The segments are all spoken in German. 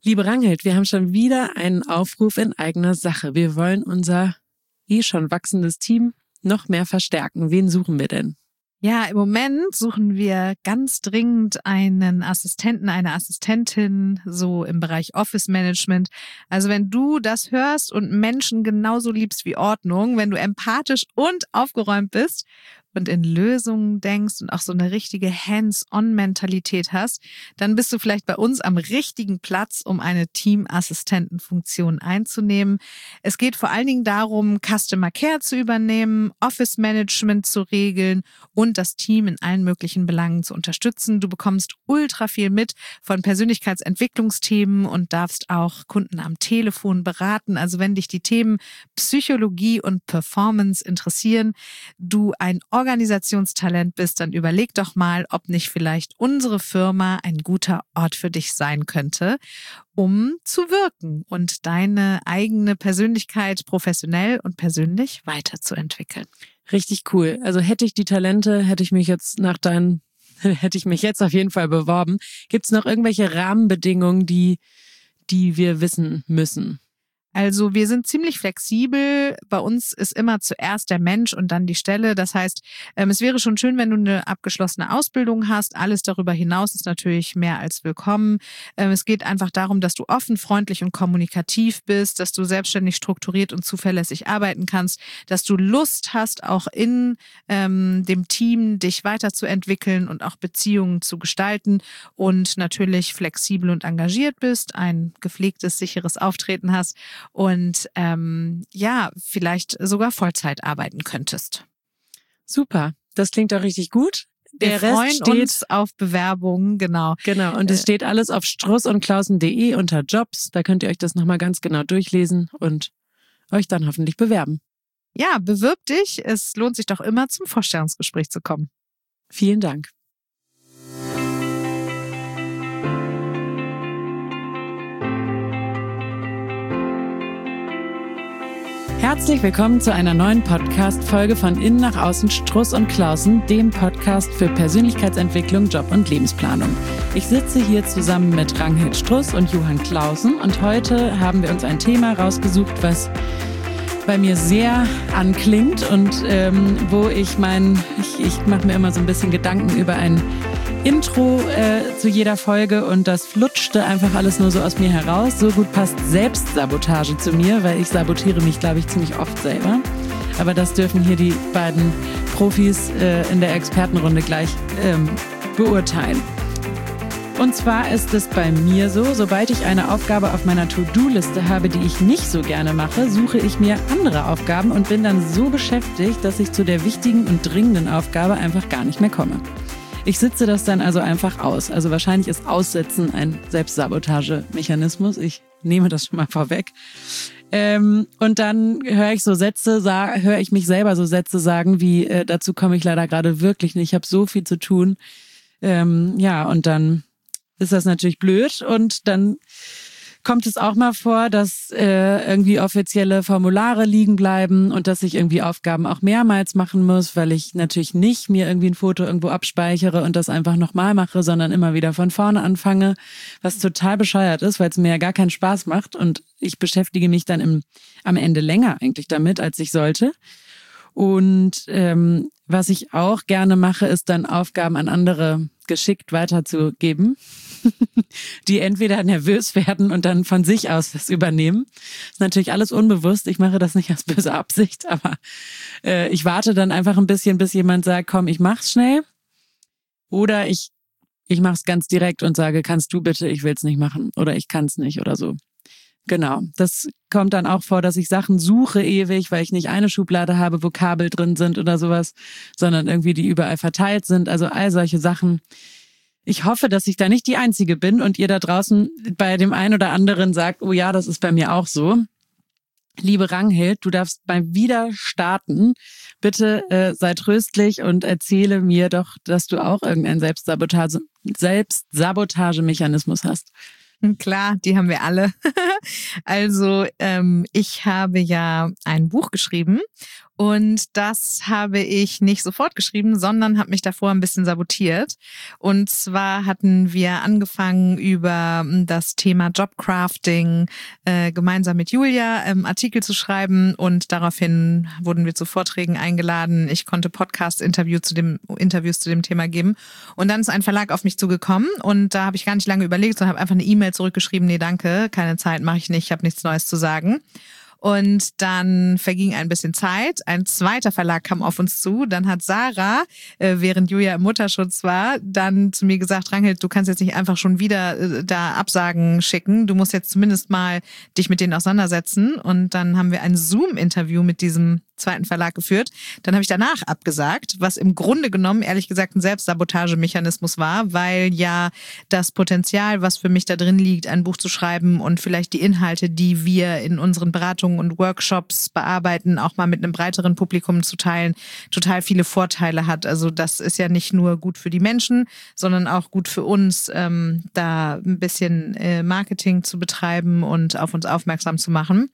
Liebe Ranghild, wir haben schon wieder einen Aufruf in eigener Sache. Wir wollen unser schon wachsendes Team noch mehr verstärken. Wen suchen wir denn? Ja, im Moment suchen wir ganz dringend einen Assistenten, eine Assistentin, so im Bereich Office Management. Also wenn du das hörst und Menschen genauso liebst wie Ordnung, wenn du empathisch und aufgeräumt bist und in Lösungen denkst und auch so eine richtige Hands-on-Mentalität hast, dann bist du vielleicht bei uns am richtigen Platz, um eine Teamassistentenfunktion einzunehmen. Es geht vor allen Dingen darum, Customer Care zu übernehmen, Office Management zu regeln und das Team in allen möglichen Belangen zu unterstützen. Du bekommst ultra viel mit von Persönlichkeitsentwicklungsthemen und darfst auch Kunden am Telefon beraten. Also wenn dich die Themen Psychologie und Performance interessieren, du ein Organisationstalent bist, dann überleg doch mal, ob nicht vielleicht unsere Firma ein guter Ort für dich sein könnte, um zu wirken und deine eigene Persönlichkeit professionell und persönlich weiterzuentwickeln. Richtig cool. Also hätte ich die Talente, hätte ich mich jetzt auf jeden Fall beworben. Gibt es noch irgendwelche Rahmenbedingungen, die wir wissen müssen? Also wir sind ziemlich flexibel. Bei uns ist immer zuerst der Mensch und dann die Stelle. Das heißt, es wäre schon schön, wenn du eine abgeschlossene Ausbildung hast. Alles darüber hinaus ist natürlich mehr als willkommen. Es geht einfach darum, dass du offen, freundlich und kommunikativ bist, dass du selbstständig strukturiert und zuverlässig arbeiten kannst, dass du Lust hast, auch in dem Team dich weiterzuentwickeln und auch Beziehungen zu gestalten und natürlich flexibel und engagiert bist, ein gepflegtes, sicheres Auftreten hast und vielleicht sogar Vollzeit arbeiten könntest. Super, das klingt doch richtig gut. Wir freuen uns auf Bewerbungen, genau. Genau, und es steht alles auf strussundklausen.de unter Jobs. Da könnt ihr euch das nochmal ganz genau durchlesen und euch dann hoffentlich bewerben. Ja, bewirb dich. Es lohnt sich doch immer, zum Vorstellungsgespräch zu kommen. Vielen Dank. Herzlich willkommen zu einer neuen Podcast-Folge von Innen nach Außen Struss und Klausen, dem Podcast für Persönlichkeitsentwicklung, Job und Lebensplanung. Ich sitze hier zusammen mit Ranghild Struss und Johann Clausen und heute haben wir uns ein Thema rausgesucht, was bei mir sehr anklingt und wo ich mache mir immer so ein bisschen Gedanken über ein Intro zu jeder Folge und das flutschte einfach alles nur so aus mir heraus. So gut passt Selbstsabotage zu mir, weil ich sabotiere mich, glaube ich, ziemlich oft selber. Aber das dürfen hier die beiden Profis in der Expertenrunde gleich beurteilen. Und zwar ist es bei mir so, sobald ich eine Aufgabe auf meiner To-Do-Liste habe, die ich nicht so gerne mache, suche ich mir andere Aufgaben und bin dann so beschäftigt, dass ich zu der wichtigen und dringenden Aufgabe einfach gar nicht mehr komme. Ich sitze das dann also einfach aus. Also wahrscheinlich ist Aussitzen ein Selbstsabotagemechanismus. Ich nehme das schon mal vorweg. Und dann höre ich mich selber so Sätze sagen wie, dazu komme ich leider gerade wirklich nicht, ich habe so viel zu tun. Und dann ist das natürlich blöd und dann kommt es auch mal vor, dass irgendwie offizielle Formulare liegen bleiben und dass ich irgendwie Aufgaben auch mehrmals machen muss, weil ich natürlich nicht mir irgendwie ein Foto irgendwo abspeichere und das einfach nochmal mache, sondern immer wieder von vorne anfange, was total bescheuert ist, weil es mir ja gar keinen Spaß macht und ich beschäftige mich dann am Ende länger eigentlich damit, als ich sollte. Und was ich auch gerne mache, ist dann Aufgaben an andere geschickt weiterzugeben, die entweder nervös werden und dann von sich aus das übernehmen. Das ist natürlich alles unbewusst. Ich mache das nicht aus böser Absicht, aber ich warte dann einfach ein bisschen, bis jemand sagt, komm, ich mach's schnell. Oder ich mach's ganz direkt und sage, kannst du bitte, ich will's nicht machen oder ich kann's nicht oder so. Genau, das kommt dann auch vor, dass ich Sachen suche ewig, weil ich nicht eine Schublade habe, wo Kabel drin sind oder sowas, sondern irgendwie die überall verteilt sind. Also all solche Sachen. Ich hoffe, dass ich da nicht die Einzige bin und ihr da draußen bei dem einen oder anderen sagt, oh ja, das ist bei mir auch so. Liebe Ranghild, du darfst mal wieder starten. Bitte sei tröstlich und erzähle mir doch, dass du auch irgendeinen Selbstsabotagemechanismus hast. Klar, die haben wir alle. Also ich habe ja ein Buch geschrieben Und das habe ich nicht sofort geschrieben, sondern habe mich davor ein bisschen sabotiert. Und zwar hatten wir angefangen, über das Thema Jobcrafting gemeinsam mit Julia Artikel zu schreiben. Und daraufhin wurden wir zu Vorträgen eingeladen. Ich konnte Podcast-Interviews zu dem Thema geben. Und dann ist ein Verlag auf mich zugekommen. Und da habe ich gar nicht lange überlegt, sondern habe einfach eine E-Mail zurückgeschrieben. Nee, danke, keine Zeit, mache ich nicht, ich habe nichts Neues zu sagen. Und dann verging ein bisschen Zeit. Ein zweiter Verlag kam auf uns zu. Dann hat Sarah, während Julia im Mutterschutz war, dann zu mir gesagt, Ranghild, du kannst jetzt nicht einfach schon wieder da Absagen schicken. Du musst jetzt zumindest mal dich mit denen auseinandersetzen. Und dann haben wir ein Zoom-Interview mit diesem zweiten Verlag geführt. Dann habe ich danach abgesagt, was im Grunde genommen, ehrlich gesagt, ein Selbstsabotagemechanismus war, weil ja das Potenzial, was für mich da drin liegt, ein Buch zu schreiben und vielleicht die Inhalte, die wir in unseren Beratungen und Workshops bearbeiten, auch mal mit einem breiteren Publikum zu teilen, total viele Vorteile hat. Also das ist ja nicht nur gut für die Menschen, sondern auch gut für uns, da ein bisschen Marketing zu betreiben und auf uns aufmerksam zu machen.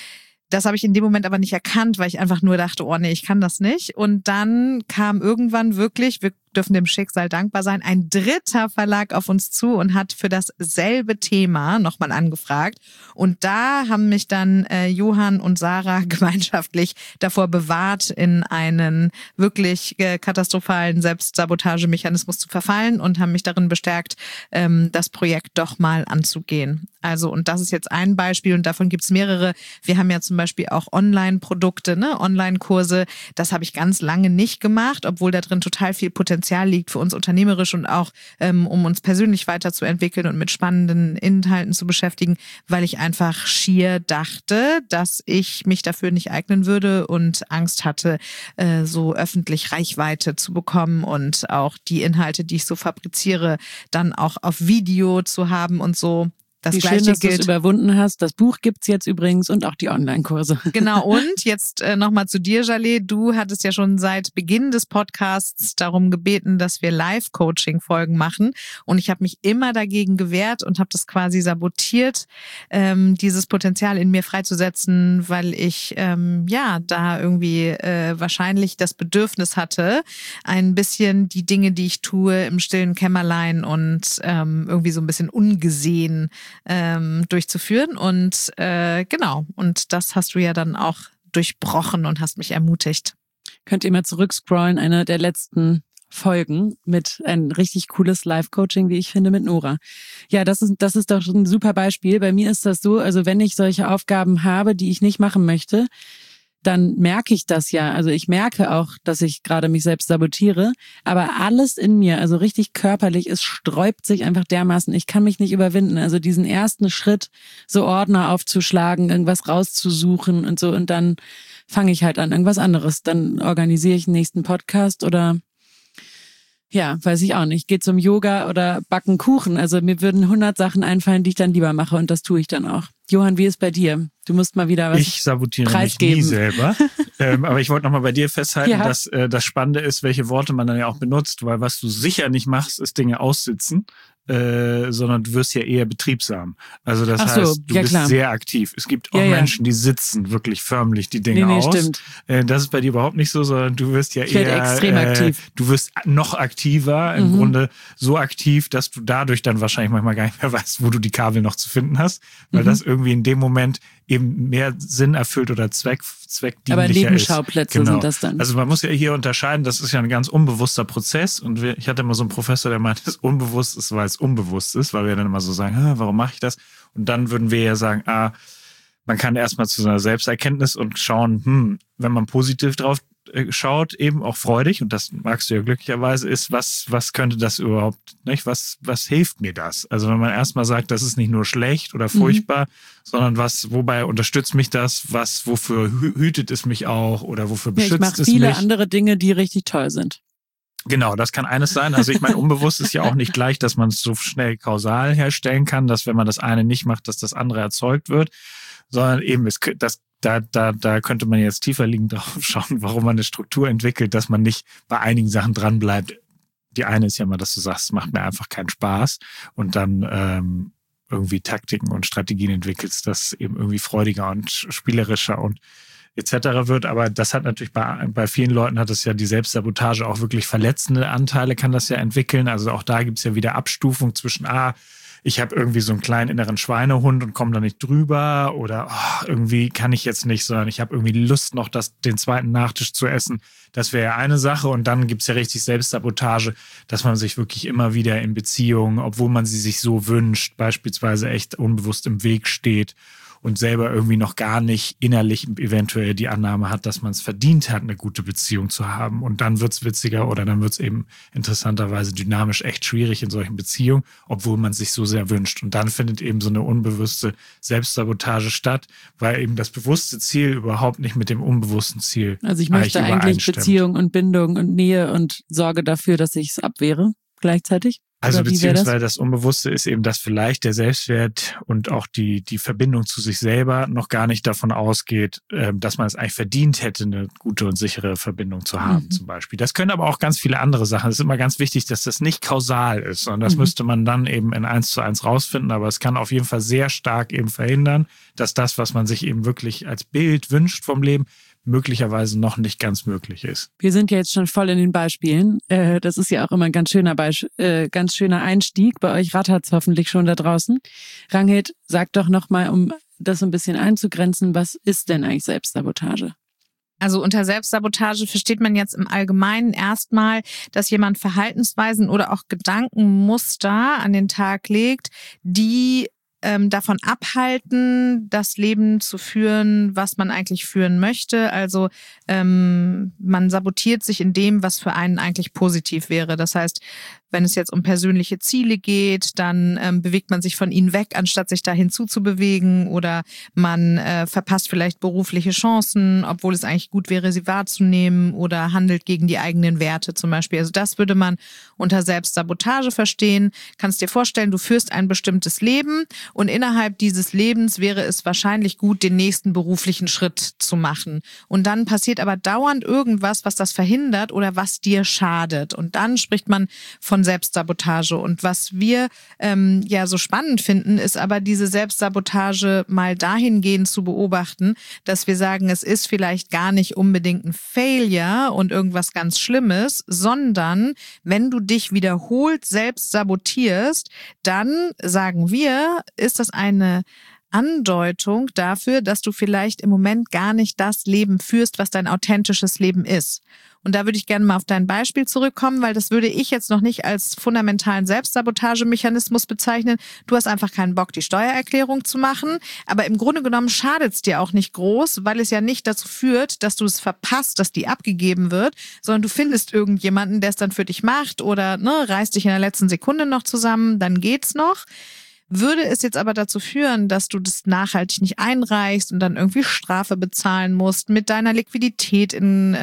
Das habe ich in dem Moment aber nicht erkannt, weil ich einfach nur dachte, oh nee, ich kann das nicht. Und dann kam irgendwann wirklich, wir dürfen dem Schicksal dankbar sein, ein dritter Verlag auf uns zu und hat für dasselbe Thema nochmal angefragt. Und da haben mich dann Johann und Sarah gemeinschaftlich davor bewahrt, in einen wirklich katastrophalen Selbstsabotagemechanismus zu verfallen und haben mich darin bestärkt, das Projekt doch mal anzugehen. Also, und das ist jetzt ein Beispiel und davon gibt es mehrere. Wir haben ja zum Beispiel auch Online-Produkte, Online-Kurse. Das habe ich ganz lange nicht gemacht, obwohl da drin total viel Potenzial liegt für uns unternehmerisch und auch, um uns persönlich weiterzuentwickeln und mit spannenden Inhalten zu beschäftigen, weil ich einfach schier dachte, dass ich mich dafür nicht eignen würde und Angst hatte, so öffentlich Reichweite zu bekommen und auch die Inhalte, die ich so fabriziere, dann auch auf Video zu haben und so. Das Wie Gleiche schön, dass du es gilt. überwunden hast. Das Buch gibt's jetzt übrigens und auch die Online-Kurse. Genau, und jetzt nochmal zu dir, Jaleh. Du hattest ja schon seit Beginn des Podcasts darum gebeten, dass wir Live-Coaching-Folgen machen. Und ich habe mich immer dagegen gewehrt und habe das quasi sabotiert, dieses Potenzial in mir freizusetzen, weil ich da irgendwie wahrscheinlich das Bedürfnis hatte, ein bisschen die Dinge, die ich tue, im stillen Kämmerlein und irgendwie so ein bisschen ungesehen durchzuführen. Und genau, und das hast du ja dann auch durchbrochen und hast mich ermutigt. Könnt ihr mal zurückscrollen, eine der letzten Folgen mit ein richtig cooles Live-Coaching, wie ich finde, mit Nora. Ja, das ist doch ein super Beispiel. Bei mir ist das so, also wenn ich solche Aufgaben habe, die ich nicht machen möchte, dann merke ich das ja. Also ich merke auch, dass ich gerade mich selbst sabotiere. Aber alles in mir, also richtig körperlich, es sträubt sich einfach dermaßen. Ich kann mich nicht überwinden. Also diesen ersten Schritt, so Ordner aufzuschlagen, irgendwas rauszusuchen und so. Und dann fange ich halt an, irgendwas anderes. Dann organisiere ich den nächsten Podcast oder ja, weiß ich auch nicht. Geht zum Yoga oder backen Kuchen. Also mir würden 100 Sachen einfallen, die ich dann lieber mache und das tue ich dann auch. Johann, wie ist bei dir? Du musst mal wieder was preisgeben. Ich sabotiere mich nie selber. Aber ich wollte nochmal bei dir festhalten, dass das Spannende ist, welche Worte man dann ja auch benutzt, weil was du sicher nicht machst, ist Dinge aussitzen. Sondern du wirst ja eher betriebsam. Also das heißt, du bist sehr aktiv. Es gibt auch Menschen, die sitzen wirklich förmlich die Dinge aus. Stimmt. Das ist bei dir überhaupt nicht so, sondern du wirst ja eher extrem aktiv. Du wirst noch aktiver, im Grunde so aktiv, dass du dadurch dann wahrscheinlich manchmal gar nicht mehr weißt, wo du die Kabel noch zu finden hast, weil das irgendwie in dem Moment eben mehr Sinn erfüllt oder zweckdienlicher Aber ist. Nebenschauplätze sind das dann. Also man muss ja hier unterscheiden, das ist ja ein ganz unbewusster Prozess und ich hatte immer so einen Professor, der meinte, es ist unbewusst ist, weil es unbewusst ist, weil wir dann immer so sagen, warum mache ich das? Und dann würden wir ja sagen, man kann erstmal zu so einer Selbsterkenntnis und schauen, wenn man positiv drauf schaut, eben auch freudig, und das magst du ja glücklicherweise, ist, was könnte das überhaupt, nicht? Was hilft mir das? Also wenn man erstmal sagt, das ist nicht nur schlecht oder furchtbar, sondern wobei unterstützt mich das, wofür hütet es mich auch oder wofür beschützt es mich? Ich mache viele andere Dinge, die richtig toll sind. Genau, das kann eines sein. Also ich meine, unbewusst ist ja auch nicht gleich, dass man es so schnell kausal herstellen kann, dass wenn man das eine nicht macht, dass das andere erzeugt wird, sondern eben da könnte man jetzt tiefer liegend drauf schauen, warum man eine Struktur entwickelt, dass man nicht bei einigen Sachen dranbleibt. Die eine ist ja mal, dass du sagst, es macht mir einfach keinen Spaß und dann irgendwie Taktiken und Strategien entwickelst, das eben irgendwie freudiger und spielerischer und etc. wird. Aber das hat natürlich bei vielen Leuten hat es ja die Selbstsabotage auch wirklich verletzende Anteile, kann das ja entwickeln. Also auch da gibt es ja wieder Abstufung zwischen ich habe irgendwie so einen kleinen inneren Schweinehund und komme da nicht drüber oder irgendwie kann ich jetzt nicht, sondern ich habe irgendwie Lust noch den zweiten Nachtisch zu essen. Das wäre ja eine Sache und dann gibt's ja richtig Selbstsabotage, dass man sich wirklich immer wieder in Beziehungen, obwohl man sie sich so wünscht, beispielsweise echt unbewusst im Weg steht und selber irgendwie noch gar nicht innerlich eventuell die Annahme hat, dass man es verdient hat, eine gute Beziehung zu haben. Und dann wird's witziger oder dann wird's eben interessanterweise dynamisch echt schwierig in solchen Beziehungen, obwohl man sich so sehr wünscht. Und dann findet eben so eine unbewusste Selbstsabotage statt, weil eben das bewusste Ziel überhaupt nicht mit dem unbewussten Ziel Also ich möchte eigentlich Beziehung und Bindung und Nähe und sorge dafür, dass ich es abwehre gleichzeitig. Also beziehungsweise das Unbewusste ist eben, dass vielleicht der Selbstwert und auch die Verbindung zu sich selber noch gar nicht davon ausgeht, dass man es eigentlich verdient hätte, eine gute und sichere Verbindung zu haben zum Beispiel. Das können aber auch ganz viele andere Sachen. Es ist immer ganz wichtig, dass das nicht kausal ist, sondern das müsste man dann eben in 1:1 rausfinden. Aber es kann auf jeden Fall sehr stark eben verhindern, dass das, was man sich eben wirklich als Bild wünscht vom Leben, möglicherweise noch nicht ganz möglich ist. Wir sind ja jetzt schon voll in den Beispielen. Das ist ja auch immer ein ganz schöner Einstieg. Bei euch rattert's hoffentlich schon da draußen. Ranghild, sag doch nochmal, um das so ein bisschen einzugrenzen, was ist denn eigentlich Selbstsabotage? Also unter Selbstsabotage versteht man jetzt im Allgemeinen erstmal, dass jemand Verhaltensweisen oder auch Gedankenmuster an den Tag legt, die davon abhalten, das Leben zu führen, was man eigentlich führen möchte. Also man sabotiert sich in dem, was für einen eigentlich positiv wäre. Das heißt, wenn es jetzt um persönliche Ziele geht, dann bewegt man sich von ihnen weg, anstatt sich dahin zuzubewegen, oder man verpasst vielleicht berufliche Chancen, obwohl es eigentlich gut wäre, sie wahrzunehmen, oder handelt gegen die eigenen Werte zum Beispiel. Also das würde man unter Selbstsabotage verstehen. Kannst dir vorstellen, du führst ein bestimmtes Leben und innerhalb dieses Lebens wäre es wahrscheinlich gut, den nächsten beruflichen Schritt zu machen. Und dann passiert aber dauernd irgendwas, was das verhindert oder was dir schadet. Und dann spricht man von Selbstsabotage. Und was wir ja so spannend finden, ist aber diese Selbstsabotage mal dahingehend zu beobachten, dass wir sagen, es ist vielleicht gar nicht unbedingt ein Failure und irgendwas ganz Schlimmes, sondern wenn du dich wiederholt selbst sabotierst, dann sagen wir, ist das eine Andeutung dafür, dass du vielleicht im Moment gar nicht das Leben führst, was dein authentisches Leben ist. Und da würde ich gerne mal auf dein Beispiel zurückkommen, weil das würde ich jetzt noch nicht als fundamentalen Selbstsabotagemechanismus bezeichnen. Du hast einfach keinen Bock, die Steuererklärung zu machen. Aber im Grunde genommen schadet es dir auch nicht groß, weil es ja nicht dazu führt, dass du es verpasst, dass die abgegeben wird, sondern du findest irgendjemanden, der es dann für dich macht oder reißt dich in der letzten Sekunde noch zusammen, dann geht's noch. Würde es jetzt aber dazu führen, dass du das nachhaltig nicht einreichst und dann irgendwie Strafe bezahlen musst, mit deiner Liquidität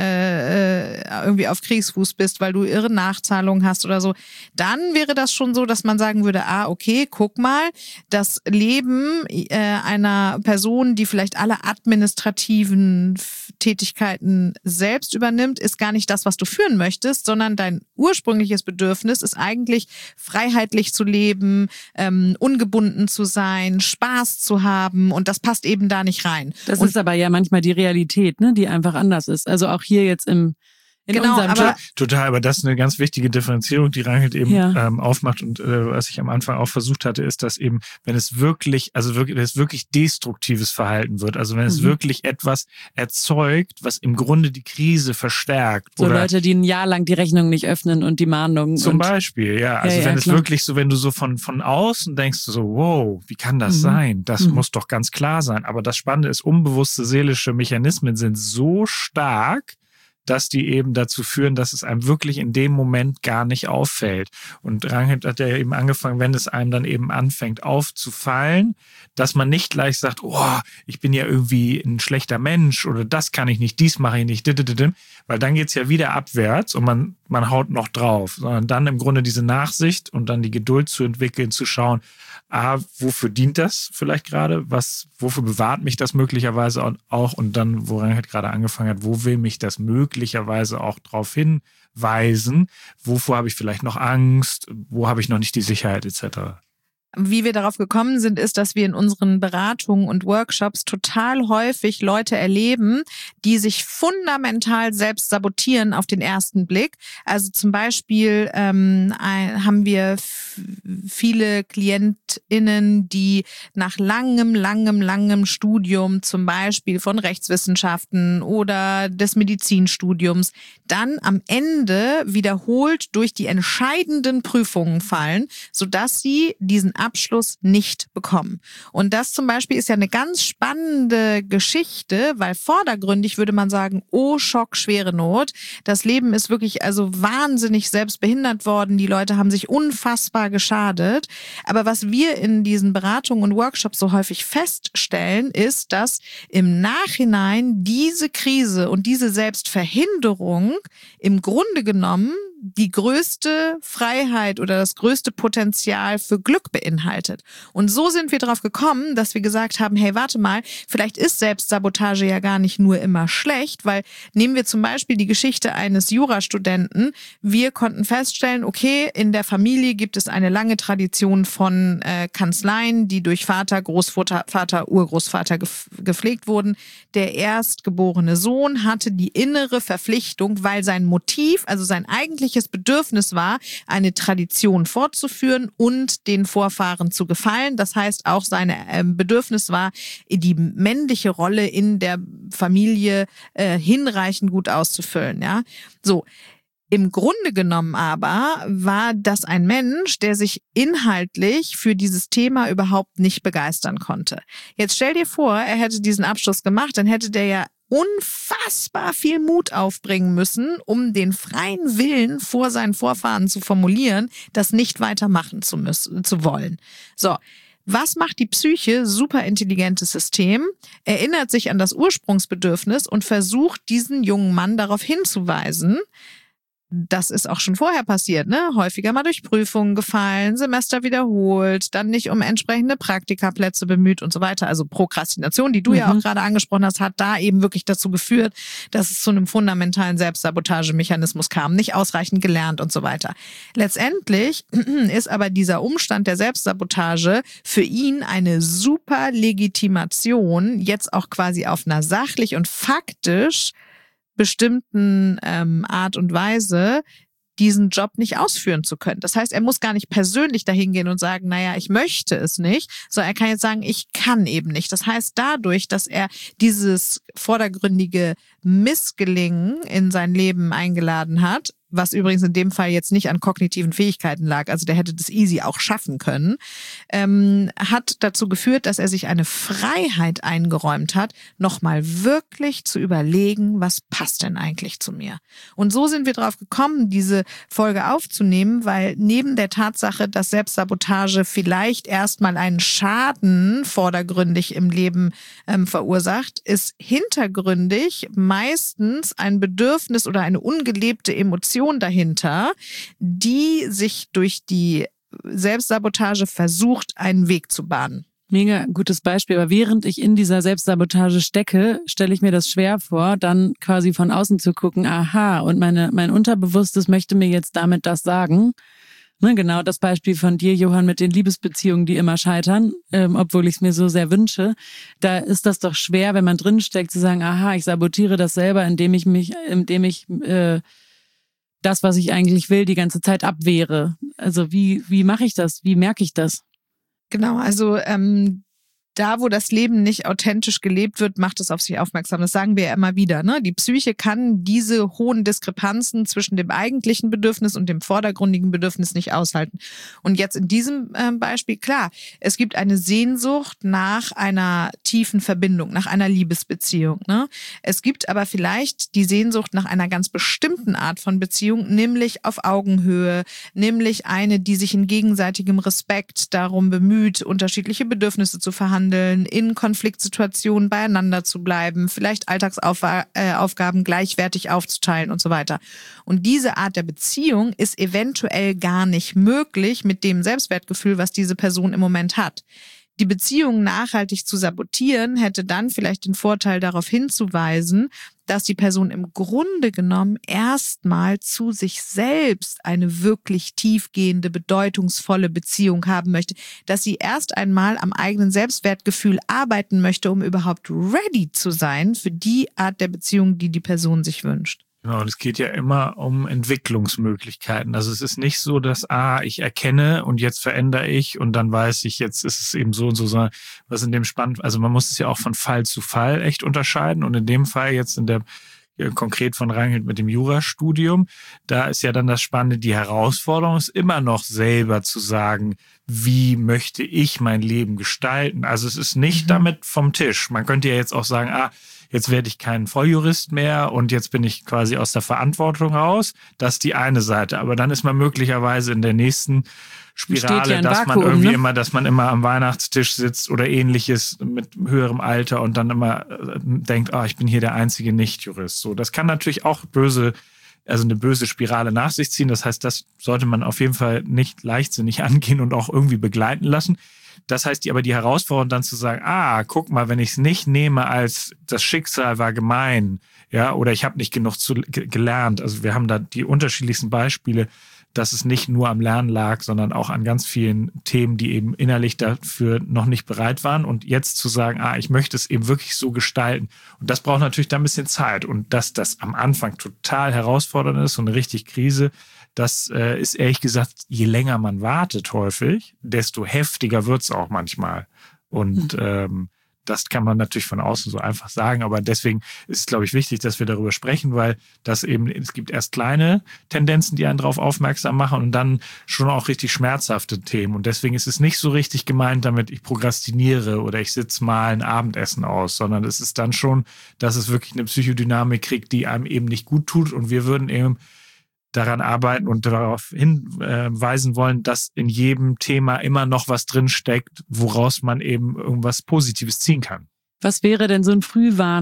irgendwie auf Kriegsfuß bist, weil du irre Nachzahlungen hast oder so, dann wäre das schon so, dass man sagen würde, okay, guck mal, das Leben einer Person, die vielleicht alle administrativen Tätigkeiten selbst übernimmt, ist gar nicht das, was du führen möchtest, sondern dein ursprüngliches Bedürfnis ist eigentlich freiheitlich zu leben, ungebunden zu sein, Spaß zu haben, und das passt eben da nicht rein. Das ist aber ja manchmal die Realität, ne, die einfach anders ist. Also auch hier jetzt in unserem Job. Total, aber das ist eine ganz wichtige Differenzierung, die Ranghild eben aufmacht, und was ich am Anfang auch versucht hatte, ist, dass eben, wenn es wirklich destruktives Verhalten wird, also wenn es wirklich etwas erzeugt, was im Grunde die Krise verstärkt. So oder Leute, die ein Jahr lang die Rechnung nicht öffnen und die Mahnungen. Zum Beispiel, ja. Also wenn es wirklich so, wenn du so von außen denkst, so, wow, wie kann das sein? Das muss doch ganz klar sein. Aber das Spannende ist, unbewusste seelische Mechanismen sind so stark, dass die eben dazu führen, dass es einem wirklich in dem Moment gar nicht auffällt. Und Ranghild hat ja eben angefangen, wenn es einem dann eben anfängt aufzufallen, dass man nicht gleich sagt, ich bin ja irgendwie ein schlechter Mensch oder das kann ich nicht, dies mache ich nicht, weil dann geht's ja wieder abwärts und man haut noch drauf, sondern dann im Grunde diese Nachsicht und dann die Geduld zu entwickeln, zu schauen, wofür dient das vielleicht gerade? Wofür bewahrt mich das möglicherweise auch? Und dann, woran halt gerade angefangen hat, wo will mich das möglicherweise auch drauf hinweisen? Wovor habe ich vielleicht noch Angst? Wo habe ich noch nicht die Sicherheit etc.? Wie wir darauf gekommen sind, ist, dass wir in unseren Beratungen und Workshops total häufig Leute erleben, die sich fundamental selbst sabotieren auf den ersten Blick. Also zum Beispiel haben wir viele KlientInnen, die nach langem Studium, zum Beispiel von Rechtswissenschaften oder des Medizinstudiums, dann am Ende wiederholt durch die entscheidenden Prüfungen fallen, sodass sie diesen Abschluss nicht bekommen. Und das zum Beispiel ist ja eine ganz spannende Geschichte, weil vordergründig würde man sagen, oh Schock, schwere Not. Das Leben ist wirklich also wahnsinnig selbst behindert worden. Die Leute haben sich unfassbar geschadet. Aber was wir in diesen Beratungen und Workshops so häufig feststellen, ist, dass im Nachhinein diese Krise und diese Selbstverhinderung im Grunde genommen die größte Freiheit oder das größte Potenzial für Glück beinhaltet. Und so sind wir darauf gekommen, dass wir gesagt haben, hey, warte mal, vielleicht ist Selbstsabotage ja gar nicht nur immer schlecht, weil nehmen wir zum Beispiel die Geschichte eines Jurastudenten. Wir konnten feststellen, okay, in der Familie gibt es eine lange Tradition von Kanzleien, die durch Vater, Großvater, Urgroßvater gepflegt wurden. Der erstgeborene Sohn hatte die innere Verpflichtung, weil sein Motiv, also sein eigentliches Bedürfnis war, eine Tradition fortzuführen und den Vorfahren zu gefallen. Das heißt, auch sein Bedürfnis war, die männliche Rolle in der Familie hinreichend gut auszufüllen. Ja, so. Im Grunde genommen aber war das ein Mensch, der sich inhaltlich für dieses Thema überhaupt nicht begeistern konnte. Jetzt stell dir vor, er hätte diesen Abschluss gemacht, dann hätte der ja unfassbar viel Mut aufbringen müssen, um den freien Willen vor seinen Vorfahren zu formulieren, das nicht weitermachen zu wollen. So. Was macht die Psyche? Super intelligentes System, erinnert sich an das Ursprungsbedürfnis und versucht, diesen jungen Mann darauf hinzuweisen. Das ist auch schon vorher passiert, ne? Häufiger mal durch Prüfungen gefallen, Semester wiederholt, dann nicht um entsprechende Praktikaplätze bemüht und so weiter. Also Prokrastination, die du ja auch gerade angesprochen hast, hat da eben wirklich dazu geführt, dass es zu einem fundamentalen Selbstsabotagemechanismus kam, nicht ausreichend gelernt und so weiter. Letztendlich ist aber dieser Umstand der Selbstsabotage für ihn eine super Legitimation, jetzt auch quasi auf einer sachlich und faktisch bestimmten Art und Weise diesen Job nicht ausführen zu können. Das heißt, er muss gar nicht persönlich dahin gehen und sagen, naja, ich möchte es nicht, sondern er kann jetzt sagen, ich kann eben nicht. Das heißt, dadurch, dass er dieses vordergründige Missgelingen in sein Leben eingeladen hat, was übrigens in dem Fall jetzt nicht an kognitiven Fähigkeiten lag, also der hätte das easy auch schaffen können, hat dazu geführt, dass er sich eine Freiheit eingeräumt hat, nochmal wirklich zu überlegen, was passt denn eigentlich zu mir? Und so sind wir drauf gekommen, diese Folge aufzunehmen, weil neben der Tatsache, dass Selbstsabotage vielleicht erstmal einen Schaden vordergründig im Leben verursacht, ist hintergründig meistens ein Bedürfnis oder eine ungelebte Emotion dahinter, die sich durch die Selbstsabotage versucht, einen Weg zu bahnen. Mega gutes Beispiel, aber während ich in dieser Selbstsabotage stecke, stelle ich mir das schwer vor, dann quasi von außen zu gucken, aha, und mein Unterbewusstes möchte mir jetzt damit das sagen. Ne, genau das Beispiel von dir, Johann, mit den Liebesbeziehungen, die immer scheitern, obwohl ich es mir so sehr wünsche. Da ist das doch schwer, wenn man drinsteckt, zu sagen, aha, ich sabotiere das selber, indem ich das, was ich eigentlich will, die ganze Zeit abwehre. Also wie mache ich das? Wie merke ich das? Genau, also da, wo das Leben nicht authentisch gelebt wird, macht es auf sich aufmerksam. Das sagen wir ja immer wieder, ne? Die Psyche kann diese hohen Diskrepanzen zwischen dem eigentlichen Bedürfnis und dem vordergründigen Bedürfnis nicht aushalten. Und jetzt in diesem Beispiel, klar, es gibt eine Sehnsucht nach einer tiefen Verbindung, nach einer Liebesbeziehung, ne? Es gibt aber vielleicht die Sehnsucht nach einer ganz bestimmten Art von Beziehung, nämlich auf Augenhöhe, nämlich eine, die sich in gegenseitigem Respekt darum bemüht, unterschiedliche Bedürfnisse zu verhandeln, in Konfliktsituationen beieinander zu bleiben, vielleicht Alltagsaufgaben gleichwertig aufzuteilen und so weiter. Und diese Art der Beziehung ist eventuell gar nicht möglich mit dem Selbstwertgefühl, was diese Person im Moment hat. Die Beziehung nachhaltig zu sabotieren, hätte dann vielleicht den Vorteil, darauf hinzuweisen, dass die Person im Grunde genommen erstmal zu sich selbst eine wirklich tiefgehende, bedeutungsvolle Beziehung haben möchte, dass sie erst einmal am eigenen Selbstwertgefühl arbeiten möchte, um überhaupt ready zu sein für die Art der Beziehung, die die Person sich wünscht. Genau, und es geht ja immer um Entwicklungsmöglichkeiten. Also es ist nicht so, dass, ich erkenne und jetzt verändere ich und dann weiß ich, jetzt ist es eben so und so, sondern was in dem spannend, also man muss es ja auch von Fall zu Fall echt unterscheiden und in dem Fall jetzt konkret von Ranghild mit dem Jurastudium, da ist ja dann das Spannende, die Herausforderung ist immer noch selber zu sagen, wie möchte ich mein Leben gestalten? Also es ist nicht damit vom Tisch. Man könnte ja jetzt auch sagen, jetzt werde ich kein Volljurist mehr und jetzt bin ich quasi aus der Verantwortung raus. Das ist die eine Seite. Aber dann ist man möglicherweise in der nächsten Spirale, ja dass Vakuum, man irgendwie ne? dass man immer am Weihnachtstisch sitzt oder ähnliches mit höherem Alter und dann immer denkt, ich bin hier der einzige Nicht-Jurist. So, das kann natürlich auch eine böse Spirale nach sich ziehen. Das heißt, das sollte man auf jeden Fall nicht leichtsinnig angehen und auch irgendwie begleiten lassen. Das heißt, die Herausforderung dann zu sagen, guck mal, wenn ich es nicht nehme als das Schicksal war gemein, ja, oder ich habe nicht genug gelernt. Also wir haben da die unterschiedlichsten Beispiele, dass es nicht nur am Lernen lag, sondern auch an ganz vielen Themen, die eben innerlich dafür noch nicht bereit waren. Und jetzt zu sagen, ich möchte es eben wirklich so gestalten. Und das braucht natürlich dann ein bisschen Zeit. Und dass das am Anfang total herausfordernd ist und eine richtig Krise, das ist ehrlich gesagt, je länger man wartet häufig, desto heftiger wird es auch manchmal. Und das kann man natürlich von außen so einfach sagen, aber deswegen ist es, glaube ich, wichtig, dass wir darüber sprechen, weil es gibt erst kleine Tendenzen, die einen darauf aufmerksam machen und dann schon auch richtig schmerzhafte Themen. Und deswegen ist es nicht so richtig gemeint damit, ich prokrastiniere oder ich sitze mal ein Abendessen aus, sondern es ist dann schon, dass es wirklich eine Psychodynamik kriegt, die einem eben nicht gut tut und wir würden eben daran arbeiten und darauf hinweisen wollen, dass in jedem Thema immer noch was drinsteckt, woraus man eben irgendwas Positives ziehen kann. Was wäre denn so ein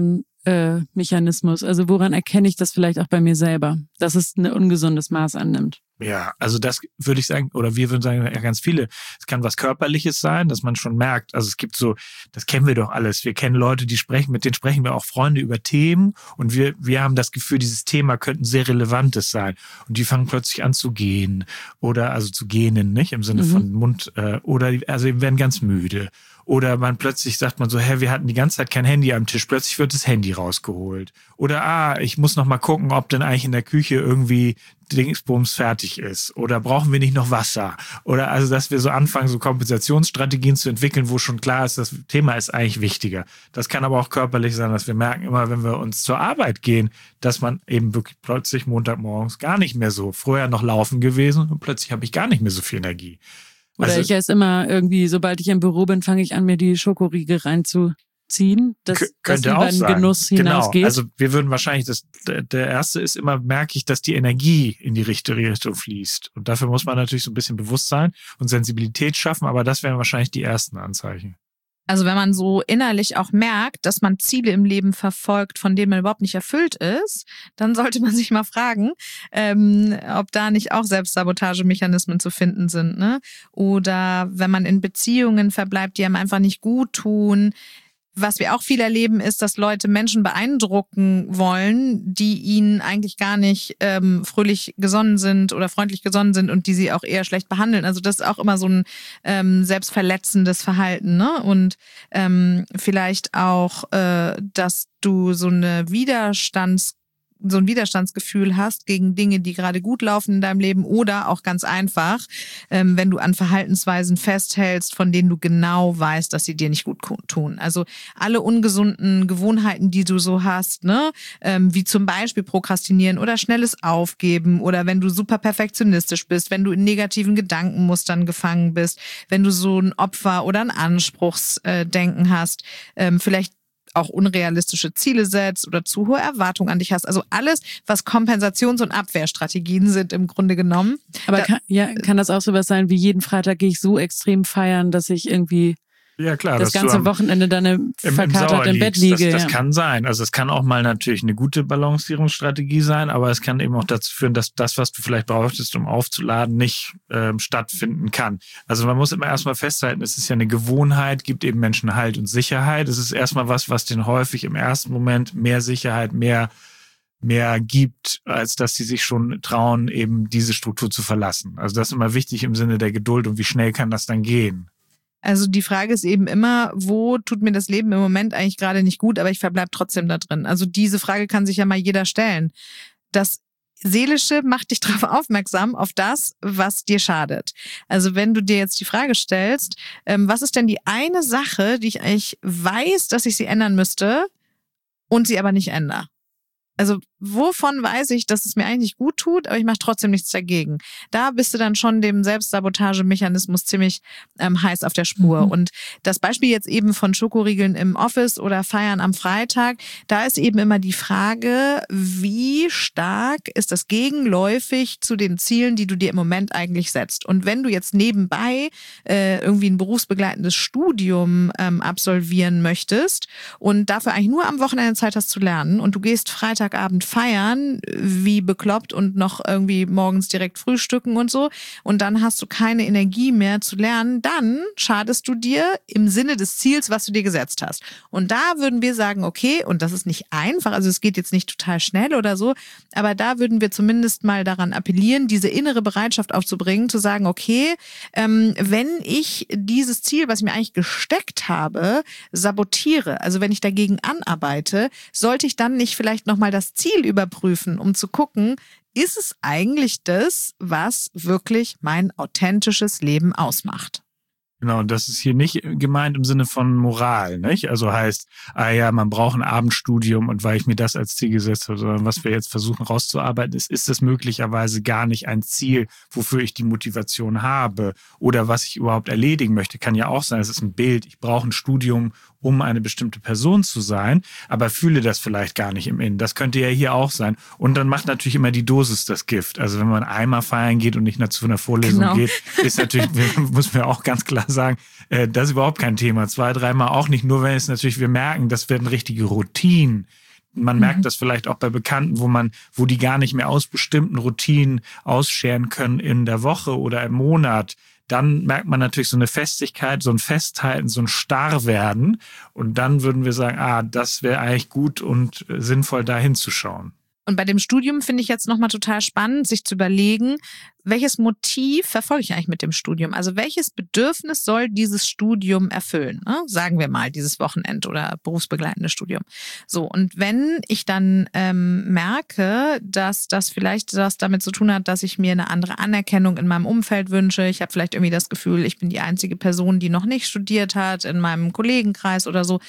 Frühwarnmechanismus? Also woran erkenne ich das vielleicht auch bei mir selber, dass es ein ungesundes Maß annimmt? Ja, also das würde ich sagen, oder wir würden sagen, ja, ganz viele. Es kann was Körperliches sein, dass man schon merkt, also es gibt so, das kennen wir doch alles. Wir kennen Leute, mit denen sprechen wir auch Freunde über Themen und wir haben das Gefühl, dieses Thema könnte ein sehr relevantes sein. Und die fangen plötzlich an zu gehen oder also zu gähnen, nicht? Im Sinne von Mund, oder also werden ganz müde. Oder plötzlich sagt man so, wir hatten die ganze Zeit kein Handy am Tisch, plötzlich wird das Handy rausgeholt. Oder ich muss noch mal gucken, ob denn eigentlich in der Küche irgendwie Dingsbums fertig ist. Oder brauchen wir nicht noch Wasser? Oder also, dass wir so anfangen, so Kompensationsstrategien zu entwickeln, wo schon klar ist, das Thema ist eigentlich wichtiger. Das kann aber auch körperlich sein, dass wir merken immer, wenn wir uns zur Arbeit gehen, dass man eben wirklich plötzlich Montagmorgens gar nicht mehr so, vorher noch laufen gewesen und plötzlich habe ich gar nicht mehr so viel Energie. Oder ich esse immer irgendwie, sobald ich im Büro bin, fange ich an, mir die Schokoriegel reinzuziehen, dass das über den Genuss hinausgeht. Genau, also wir würden wahrscheinlich, der erste ist immer, merke ich, dass die Energie in die richtige Richtung fließt. Und dafür muss man natürlich so ein bisschen Bewusstsein und Sensibilität schaffen, aber das wären wahrscheinlich die ersten Anzeichen. Also wenn man so innerlich auch merkt, dass man Ziele im Leben verfolgt, von denen man überhaupt nicht erfüllt ist, dann sollte man sich mal fragen, ob da nicht auch Selbstsabotagemechanismen zu finden sind, ne? Oder wenn man in Beziehungen verbleibt, die einem einfach nicht gut tun. Was wir auch viel erleben, ist, dass Leute Menschen beeindrucken wollen, die ihnen eigentlich gar nicht fröhlich gesonnen sind oder freundlich gesonnen sind und die sie auch eher schlecht behandeln. Also das ist auch immer so ein selbstverletzendes Verhalten, ne? Und vielleicht auch, dass du so ein Widerstandsgefühl hast gegen Dinge, die gerade gut laufen in deinem Leben oder auch ganz einfach, wenn du an Verhaltensweisen festhältst, von denen du genau weißt, dass sie dir nicht gut tun. Also alle ungesunden Gewohnheiten, die du so hast, ne, wie zum Beispiel Prokrastinieren oder schnelles Aufgeben oder wenn du super perfektionistisch bist, wenn du in negativen Gedankenmustern gefangen bist, wenn du so ein Opfer- oder ein Anspruchsdenken hast, vielleicht auch unrealistische Ziele setzt oder zu hohe Erwartungen an dich hast. Also alles, was Kompensations- und Abwehrstrategien sind im Grunde genommen. Aber kann das auch sowas sein wie jeden Freitag gehe ich so extrem feiern, dass ich irgendwie Ja, klar. Das ganze Wochenende dann verkatert im Bett liege. Das kann sein. Also es kann auch mal natürlich eine gute Balancierungsstrategie sein, aber es kann eben auch dazu führen, dass das, was du vielleicht brauchtest, um aufzuladen, nicht stattfinden kann. Also man muss immer erstmal festhalten, es ist ja eine Gewohnheit, gibt eben Menschen Halt und Sicherheit. Es ist erstmal was denen häufig im ersten Moment mehr Sicherheit, mehr gibt, als dass sie sich schon trauen, eben diese Struktur zu verlassen. Also das ist immer wichtig im Sinne der Geduld und wie schnell kann das dann gehen. Also die Frage ist eben immer, wo tut mir das Leben im Moment eigentlich gerade nicht gut, aber ich verbleibe trotzdem da drin. Also diese Frage kann sich ja mal jeder stellen. Das Seelische macht dich darauf aufmerksam, auf das, was dir schadet. Also wenn du dir jetzt die Frage stellst, was ist denn die eine Sache, die ich eigentlich weiß, dass ich sie ändern müsste und sie aber nicht ändere? Also wovon weiß ich, dass es mir eigentlich gut tut, aber ich mache trotzdem nichts dagegen? Da bist du dann schon dem Selbstsabotagemechanismus ziemlich heiß auf der Spur. Und das Beispiel jetzt eben von Schokoriegeln im Office oder Feiern am Freitag, da ist eben immer die Frage, wie stark ist das gegenläufig zu den Zielen, die du dir im Moment eigentlich setzt? Und wenn du jetzt nebenbei irgendwie ein berufsbegleitendes Studium absolvieren möchtest und dafür eigentlich nur am Wochenende Zeit hast zu lernen und du gehst Freitagabend feiern, wie bekloppt und noch irgendwie morgens direkt frühstücken und so und dann hast du keine Energie mehr zu lernen, dann schadest du dir im Sinne des Ziels, was du dir gesetzt hast. Und da würden wir sagen, okay, und das ist nicht einfach, also es geht jetzt nicht total schnell oder so, aber da würden wir zumindest mal daran appellieren, diese innere Bereitschaft aufzubringen, zu sagen, okay, wenn ich dieses Ziel, was ich mir eigentlich gesteckt habe, sabotiere, also wenn ich dagegen anarbeite, sollte ich dann nicht vielleicht nochmal das Ziel überprüfen, um zu gucken, ist es eigentlich das, was wirklich mein authentisches Leben ausmacht? Genau, und das ist hier nicht gemeint im Sinne von Moral, nicht? Also heißt, man braucht ein Abendstudium und weil ich mir das als Ziel gesetzt habe, sondern was wir jetzt versuchen rauszuarbeiten, ist das möglicherweise gar nicht ein Ziel, wofür ich die Motivation habe oder was ich überhaupt erledigen möchte. Kann ja auch sein, es ist ein Bild, ich brauche ein Studium, um eine bestimmte Person zu sein, aber fühle das vielleicht gar nicht im Innen. Das könnte ja hier auch sein. Und dann macht natürlich immer die Dosis das Gift. Also wenn man einmal feiern geht und nicht nur zu einer Vorlesung geht, ist natürlich, muss man auch ganz klar sagen, das ist überhaupt kein Thema. 2, 3 Mal auch nicht. Nur wenn es natürlich, wir merken, das werden richtige Routinen. Man merkt das vielleicht auch bei Bekannten, wo die gar nicht mehr aus bestimmten Routinen ausscheren können in der Woche oder im Monat. Dann merkt man natürlich so eine Festigkeit, so ein Festhalten, so ein Starrwerden. Und dann würden wir sagen, das wäre eigentlich gut und sinnvoll, da hinzuschauen. Und bei dem Studium finde ich jetzt nochmal total spannend, sich zu überlegen, welches Motiv verfolge ich eigentlich mit dem Studium? Also welches Bedürfnis soll dieses Studium erfüllen? Ne? Sagen wir mal, dieses Wochenend- oder berufsbegleitende Studium. So, und wenn ich dann merke, dass das vielleicht was damit zu tun hat, dass ich mir eine andere Anerkennung in meinem Umfeld wünsche, ich habe vielleicht irgendwie das Gefühl, ich bin die einzige Person, die noch nicht studiert hat, in meinem Kollegenkreis oder so,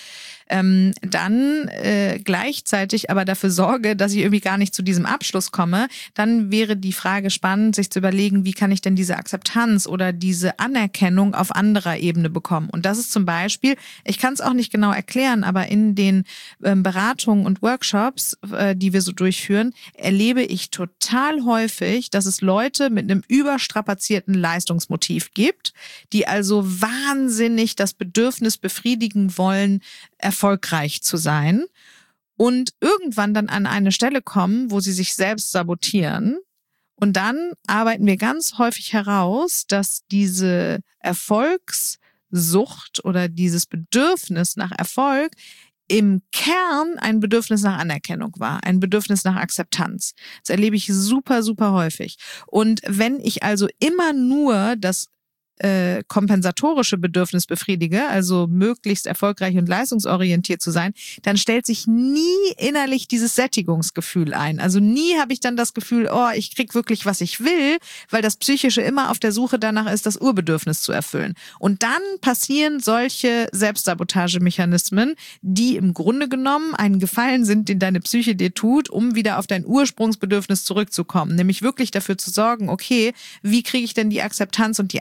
dann gleichzeitig aber dafür sorge, dass ich irgendwie gar nicht zu diesem Abschluss komme, dann wäre die Frage spannend, sich zu überlegen, wie kann ich denn diese Akzeptanz oder diese Anerkennung auf anderer Ebene bekommen. Und das ist zum Beispiel, ich kann es auch nicht genau erklären, aber in den Beratungen und Workshops, die wir so durchführen, erlebe ich total häufig, dass es Leute mit einem überstrapazierten Leistungsmotiv gibt, die also wahnsinnig das Bedürfnis befriedigen wollen, erfolgreich zu sein und irgendwann dann an eine Stelle kommen, wo sie sich selbst sabotieren. Und dann arbeiten wir ganz häufig heraus, dass diese Erfolgssucht oder dieses Bedürfnis nach Erfolg im Kern ein Bedürfnis nach Anerkennung war, ein Bedürfnis nach Akzeptanz. Das erlebe ich super, super häufig. Und wenn ich also immer nur das kompensatorische Bedürfnis befriedige, also möglichst erfolgreich und leistungsorientiert zu sein, dann stellt sich nie innerlich dieses Sättigungsgefühl ein. Also nie habe ich dann das Gefühl, ich krieg wirklich, was ich will, weil das Psychische immer auf der Suche danach ist, das Urbedürfnis zu erfüllen. Und dann passieren solche Selbstsabotagemechanismen, die im Grunde genommen einen Gefallen sind, den deine Psyche dir tut, um wieder auf dein Ursprungsbedürfnis zurückzukommen. Nämlich wirklich dafür zu sorgen, okay, wie kriege ich denn die Akzeptanz und die Anerkennung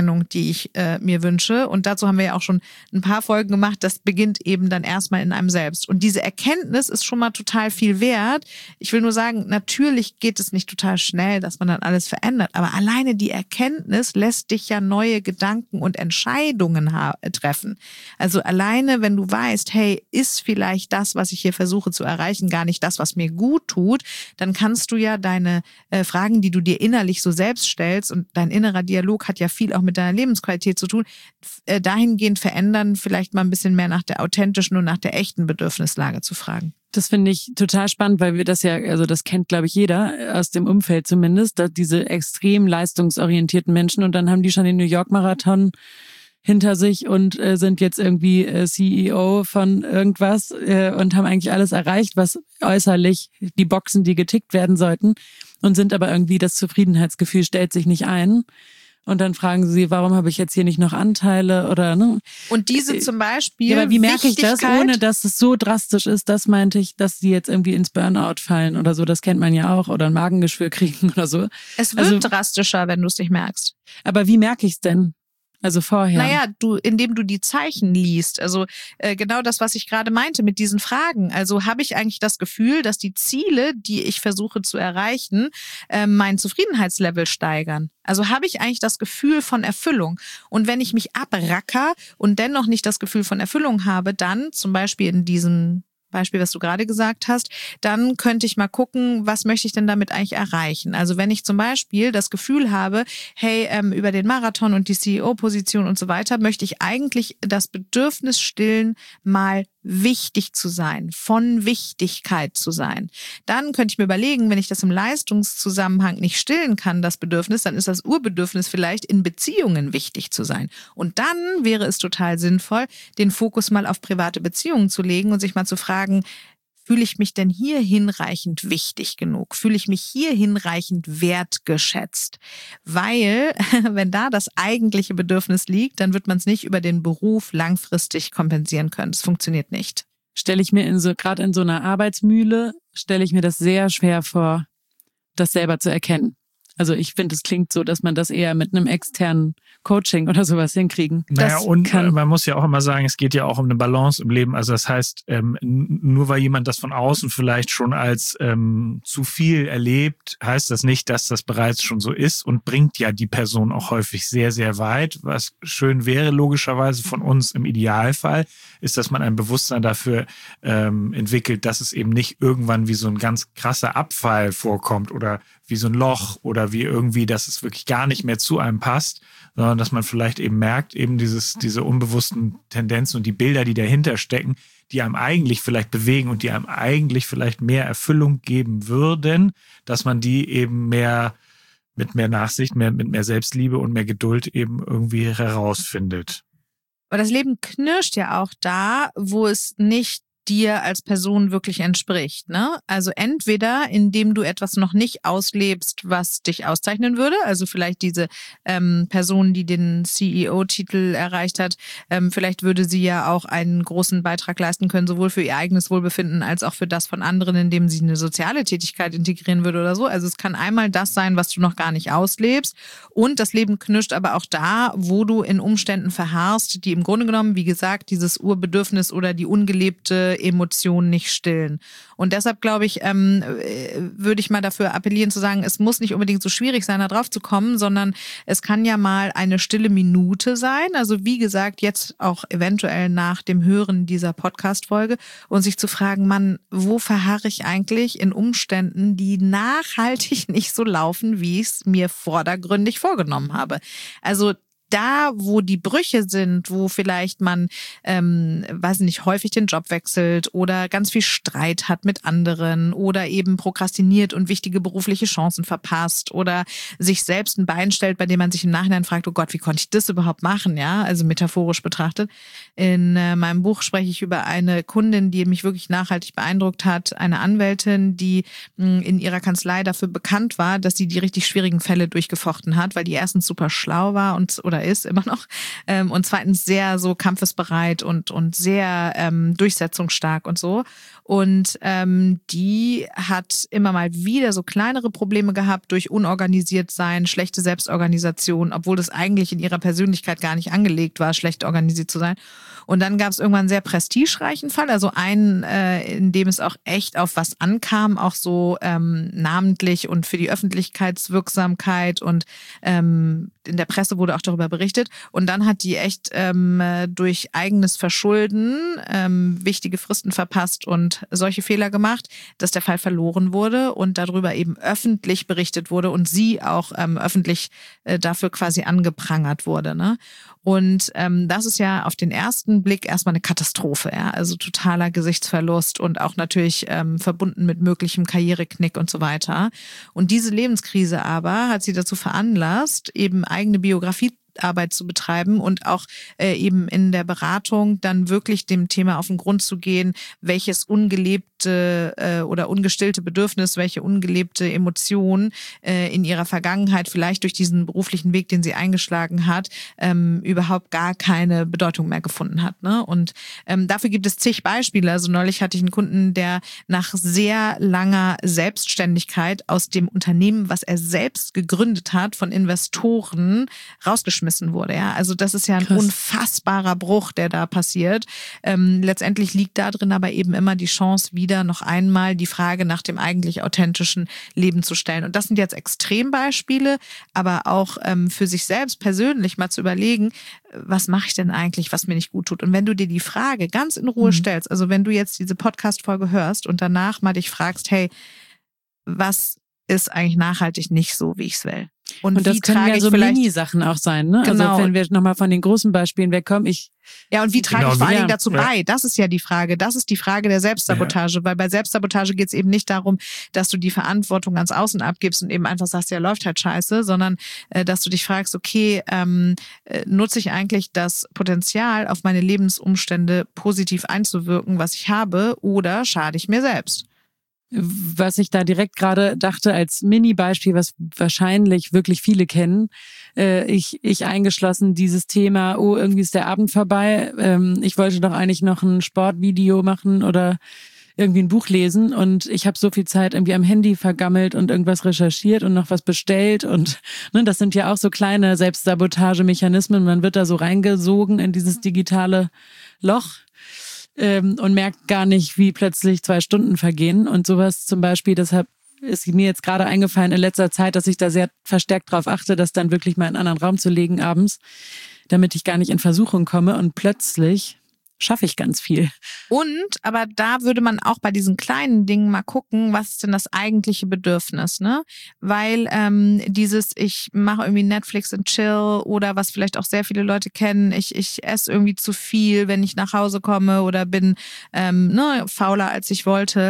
Anerkennung, die ich mir wünsche. Und dazu haben wir ja auch schon ein paar Folgen gemacht. Das beginnt eben dann erstmal in einem selbst. Und diese Erkenntnis ist schon mal total viel wert. Ich will nur sagen, natürlich geht es nicht total schnell, dass man dann alles verändert. Aber alleine die Erkenntnis lässt dich ja neue Gedanken und Entscheidungen treffen. Also alleine, wenn du weißt, hey, ist vielleicht das, was ich hier versuche zu erreichen, gar nicht das, was mir gut tut, dann kannst du ja deine Fragen, die du dir innerlich so selbst stellst, und dein innerer Dialog hat ja viel auch mit deiner Lebensqualität zu tun, dahingehend verändern, vielleicht mal ein bisschen mehr nach der authentischen und nach der echten Bedürfnislage zu fragen. Das finde ich total spannend, weil wir das ja, also das kennt, glaube ich, jeder aus dem Umfeld zumindest, dass diese extrem leistungsorientierten Menschen, und dann haben die schon den New York Marathon hinter sich und sind jetzt irgendwie CEO von irgendwas und haben eigentlich alles erreicht, was äußerlich die Boxen, die getickt werden sollten, und sind aber irgendwie, das Zufriedenheitsgefühl stellt sich nicht ein. Und dann fragen sie, warum habe ich jetzt hier nicht noch Anteile oder ne? Und diese zum Beispiel. Ja, aber wie merke ich das, ohne dass es so drastisch ist? Das meinte ich, dass sie jetzt irgendwie ins Burnout fallen oder so. Das kennt man ja auch. Oder ein Magengeschwür kriegen oder so. Es wird drastischer, wenn du es nicht merkst. Aber wie merke ich es denn? Also vorher. Naja, indem du die Zeichen liest. Also genau das, was ich gerade meinte mit diesen Fragen. Also habe ich eigentlich das Gefühl, dass die Ziele, die ich versuche zu erreichen, mein Zufriedenheitslevel steigern? Also habe ich eigentlich das Gefühl von Erfüllung? Und wenn ich mich abracker und dennoch nicht das Gefühl von Erfüllung habe, dann zum Beispiel in diesem Beispiel, was du gerade gesagt hast, dann könnte ich mal gucken, was möchte ich denn damit eigentlich erreichen? Also wenn ich zum Beispiel das Gefühl habe, hey, über den Marathon und die CEO-Position und so weiter, möchte ich eigentlich das Bedürfnis stillen, mal wichtig zu sein, von Wichtigkeit zu sein. Dann könnte ich mir überlegen, wenn ich das im Leistungszusammenhang nicht stillen kann, das Bedürfnis, dann ist das Urbedürfnis vielleicht, in Beziehungen wichtig zu sein. Und dann wäre es total sinnvoll, den Fokus mal auf private Beziehungen zu legen und sich mal zu fragen, fühle ich mich denn hier hinreichend wichtig genug? Fühle ich mich hier hinreichend wertgeschätzt? Weil, wenn da das eigentliche Bedürfnis liegt, dann wird man es nicht über den Beruf langfristig kompensieren können. Das funktioniert nicht. Stelle ich mir gerade in so einer Arbeitsmühle, stelle ich mir das sehr schwer vor, das selber zu erkennen. Also ich finde, es klingt so, dass man das eher mit einem externen Coaching oder sowas hinkriegen. Naja, und man muss ja auch immer sagen, es geht ja auch um eine Balance im Leben. Also das heißt, nur weil jemand das von außen vielleicht schon als zu viel erlebt, heißt das nicht, dass das bereits schon so ist, und bringt ja die Person auch häufig sehr, sehr weit. Was schön wäre, logischerweise von uns im Idealfall, ist, dass man ein Bewusstsein dafür entwickelt, dass es eben nicht irgendwann wie so ein ganz krasser Abfall vorkommt oder wie so ein Loch oder wie irgendwie, dass es wirklich gar nicht mehr zu einem passt, sondern dass man vielleicht eben merkt, eben diese unbewussten Tendenzen und die Bilder, die dahinter stecken, die einem eigentlich vielleicht bewegen und die einem eigentlich vielleicht mehr Erfüllung geben würden, dass man die eben mit mehr Nachsicht, mit mehr Selbstliebe und mehr Geduld eben irgendwie herausfindet. Aber das Leben knirscht ja auch da, wo es nicht dir als Person wirklich entspricht, ne? Also entweder, indem du etwas noch nicht auslebst, was dich auszeichnen würde, also vielleicht diese Person, die den CEO-Titel erreicht hat, vielleicht würde sie ja auch einen großen Beitrag leisten können, sowohl für ihr eigenes Wohlbefinden als auch für das von anderen, indem sie eine soziale Tätigkeit integrieren würde oder so. Also es kann einmal das sein, was du noch gar nicht auslebst, und das Leben knirscht aber auch da, wo du in Umständen verharrst, die im Grunde genommen, wie gesagt, dieses Urbedürfnis oder die ungelebte Emotionen nicht stillen. Und deshalb, glaube ich, würde ich mal dafür appellieren zu sagen, es muss nicht unbedingt so schwierig sein, da drauf zu kommen, sondern es kann ja mal eine stille Minute sein. Also wie gesagt, jetzt auch eventuell nach dem Hören dieser Podcast-Folge, und sich zu fragen, Mann, wo verharre ich eigentlich in Umständen, die nachhaltig nicht so laufen, wie ich es mir vordergründig vorgenommen habe. Also da, wo die Brüche sind, wo vielleicht man, weiß nicht, häufig den Job wechselt oder ganz viel Streit hat mit anderen oder eben prokrastiniert und wichtige berufliche Chancen verpasst oder sich selbst ein Bein stellt, bei dem man sich im Nachhinein fragt, oh Gott, wie konnte ich das überhaupt machen? Ja, also metaphorisch betrachtet. In meinem Buch spreche ich über eine Kundin, die mich wirklich nachhaltig beeindruckt hat, eine Anwältin, die in ihrer Kanzlei dafür bekannt war, dass sie die richtig schwierigen Fälle durchgefochten hat, weil die erstens super schlau war oder oder ist immer noch. Und zweitens sehr so kampfesbereit und sehr durchsetzungsstark und so. Und die hat immer mal wieder so kleinere Probleme gehabt durch unorganisiert sein, schlechte Selbstorganisation, obwohl das eigentlich in ihrer Persönlichkeit gar nicht angelegt war, schlecht organisiert zu sein. Und dann gab es irgendwann einen sehr prestigereichen Fall, also einen, in dem es auch echt auf was ankam, auch so namentlich und für die Öffentlichkeitswirksamkeit und in der Presse wurde auch darüber berichtet. Und dann hat die echt durch eigenes Verschulden wichtige Fristen verpasst und solche Fehler gemacht, dass der Fall verloren wurde und darüber eben öffentlich berichtet wurde und sie auch öffentlich dafür quasi angeprangert wurde. Ne? Und das ist ja auf den ersten Blick erstmal eine Katastrophe, ja? Also totaler Gesichtsverlust und auch natürlich verbunden mit möglichem Karriereknick und so weiter. Und diese Lebenskrise aber hat sie dazu veranlasst, eben eigene Biografiearbeit zu betreiben und auch eben in der Beratung dann wirklich dem Thema auf den Grund zu gehen, welches ungelebte oder ungestillte Bedürfnis, welche ungelebte Emotion in ihrer Vergangenheit vielleicht durch diesen beruflichen Weg, den sie eingeschlagen hat, überhaupt gar keine Bedeutung mehr gefunden hat. Ne? Und dafür gibt es zig Beispiele. Also neulich hatte ich einen Kunden, der nach sehr langer Selbstständigkeit aus dem Unternehmen, was er selbst gegründet hat, von Investoren rausgeschmissen wurde. Ja? Also das ist ja ein unfassbarer Bruch, der da passiert. Letztendlich liegt da drin aber eben immer die Chance, wieder noch einmal die Frage nach dem eigentlich authentischen Leben zu stellen. Und das sind jetzt Extrembeispiele, aber auch für sich selbst persönlich mal zu überlegen, was mache ich denn eigentlich, was mir nicht gut tut? Und wenn du dir die Frage ganz in Ruhe stellst, also wenn du jetzt diese Podcast-Folge hörst und danach mal dich fragst, hey, was ist eigentlich nachhaltig nicht so, wie ich es will? Und das können ja so Mini-Sachen auch sein, ne? Genau. Also wenn wir nochmal von den großen Beispielen wegkommen, Ja, und wie trage ich vor allen Dingen dazu bei? Das ist ja die Frage. Das ist die Frage der Selbstsabotage, weil bei Selbstsabotage geht es eben nicht darum, dass du die Verantwortung ans Außen abgibst und eben einfach sagst, ja, läuft halt scheiße, sondern dass du dich fragst, okay, nutze ich eigentlich das Potenzial, auf meine Lebensumstände positiv einzuwirken, was ich habe, oder schade ich mir selbst? Was ich da direkt gerade dachte als Mini-Beispiel, was wahrscheinlich wirklich viele kennen, ich eingeschlossen, dieses Thema, oh, irgendwie ist der Abend vorbei, ich wollte doch eigentlich noch ein Sportvideo machen oder irgendwie ein Buch lesen und ich habe so viel Zeit irgendwie am Handy vergammelt und irgendwas recherchiert und noch was bestellt und ne, das sind ja auch so kleine Selbstsabotagemechanismen, man wird da so reingesogen in dieses digitale Loch. Und merkt gar nicht, wie plötzlich 2 Stunden vergehen und sowas zum Beispiel. Deshalb ist mir jetzt gerade eingefallen in letzter Zeit, dass ich da sehr verstärkt drauf achte, das dann wirklich mal in einen anderen Raum zu legen abends, damit ich gar nicht in Versuchung komme und plötzlich schaffe ich ganz viel. Aber da würde man auch bei diesen kleinen Dingen mal gucken, was ist denn das eigentliche Bedürfnis, ne? Weil ich mache irgendwie Netflix and Chill oder was vielleicht auch sehr viele Leute kennen, ich esse irgendwie zu viel, wenn ich nach Hause komme oder bin fauler als ich wollte.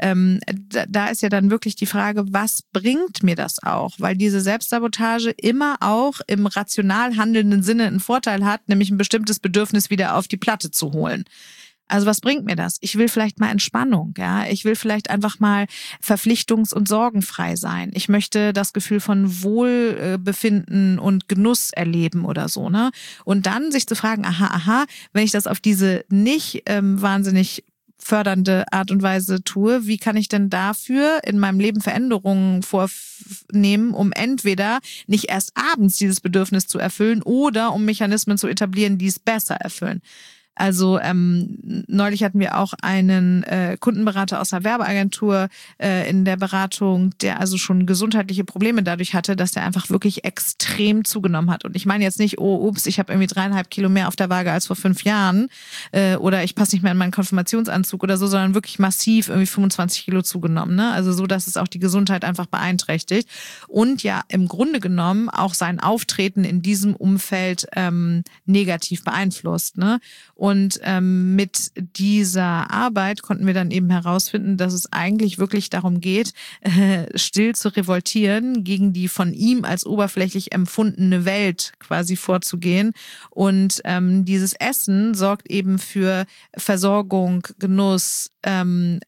Da ist ja dann wirklich die Frage, was bringt mir das auch? Weil diese Selbstsabotage immer auch im rational handelnden Sinne einen Vorteil hat, nämlich ein bestimmtes Bedürfnis wieder auf die Platte zu holen. Also was bringt mir das? Ich will vielleicht mal Entspannung, ja. Ich will vielleicht einfach mal verpflichtungs- und sorgenfrei sein. Ich möchte das Gefühl von Wohlbefinden und Genuss erleben oder so, ne? Und dann sich zu fragen, wenn ich das auf diese nicht wahnsinnig fördernde Art und Weise tue, wie kann ich denn dafür in meinem Leben Veränderungen vornehmen, um entweder nicht erst abends dieses Bedürfnis zu erfüllen oder um Mechanismen zu etablieren, die es besser erfüllen. Also neulich hatten wir auch einen Kundenberater aus einer Werbeagentur in der Beratung, der also schon gesundheitliche Probleme dadurch hatte, dass der einfach wirklich extrem zugenommen hat. Und ich meine jetzt nicht, ich habe irgendwie 3,5 Kilo mehr auf der Waage als vor 5 Jahren oder ich passe nicht mehr in meinen Konfirmationsanzug oder so, sondern wirklich massiv irgendwie 25 Kilo zugenommen. Ne? Also so, dass es auch die Gesundheit einfach beeinträchtigt. Und ja, im Grunde genommen auch sein Auftreten in diesem Umfeld negativ beeinflusst. Ne? Und mit dieser Arbeit konnten wir dann eben herausfinden, dass es eigentlich wirklich darum geht, still zu revoltieren, gegen die von ihm als oberflächlich empfundene Welt quasi vorzugehen. Und dieses Essen sorgt eben für Versorgung, Genuss,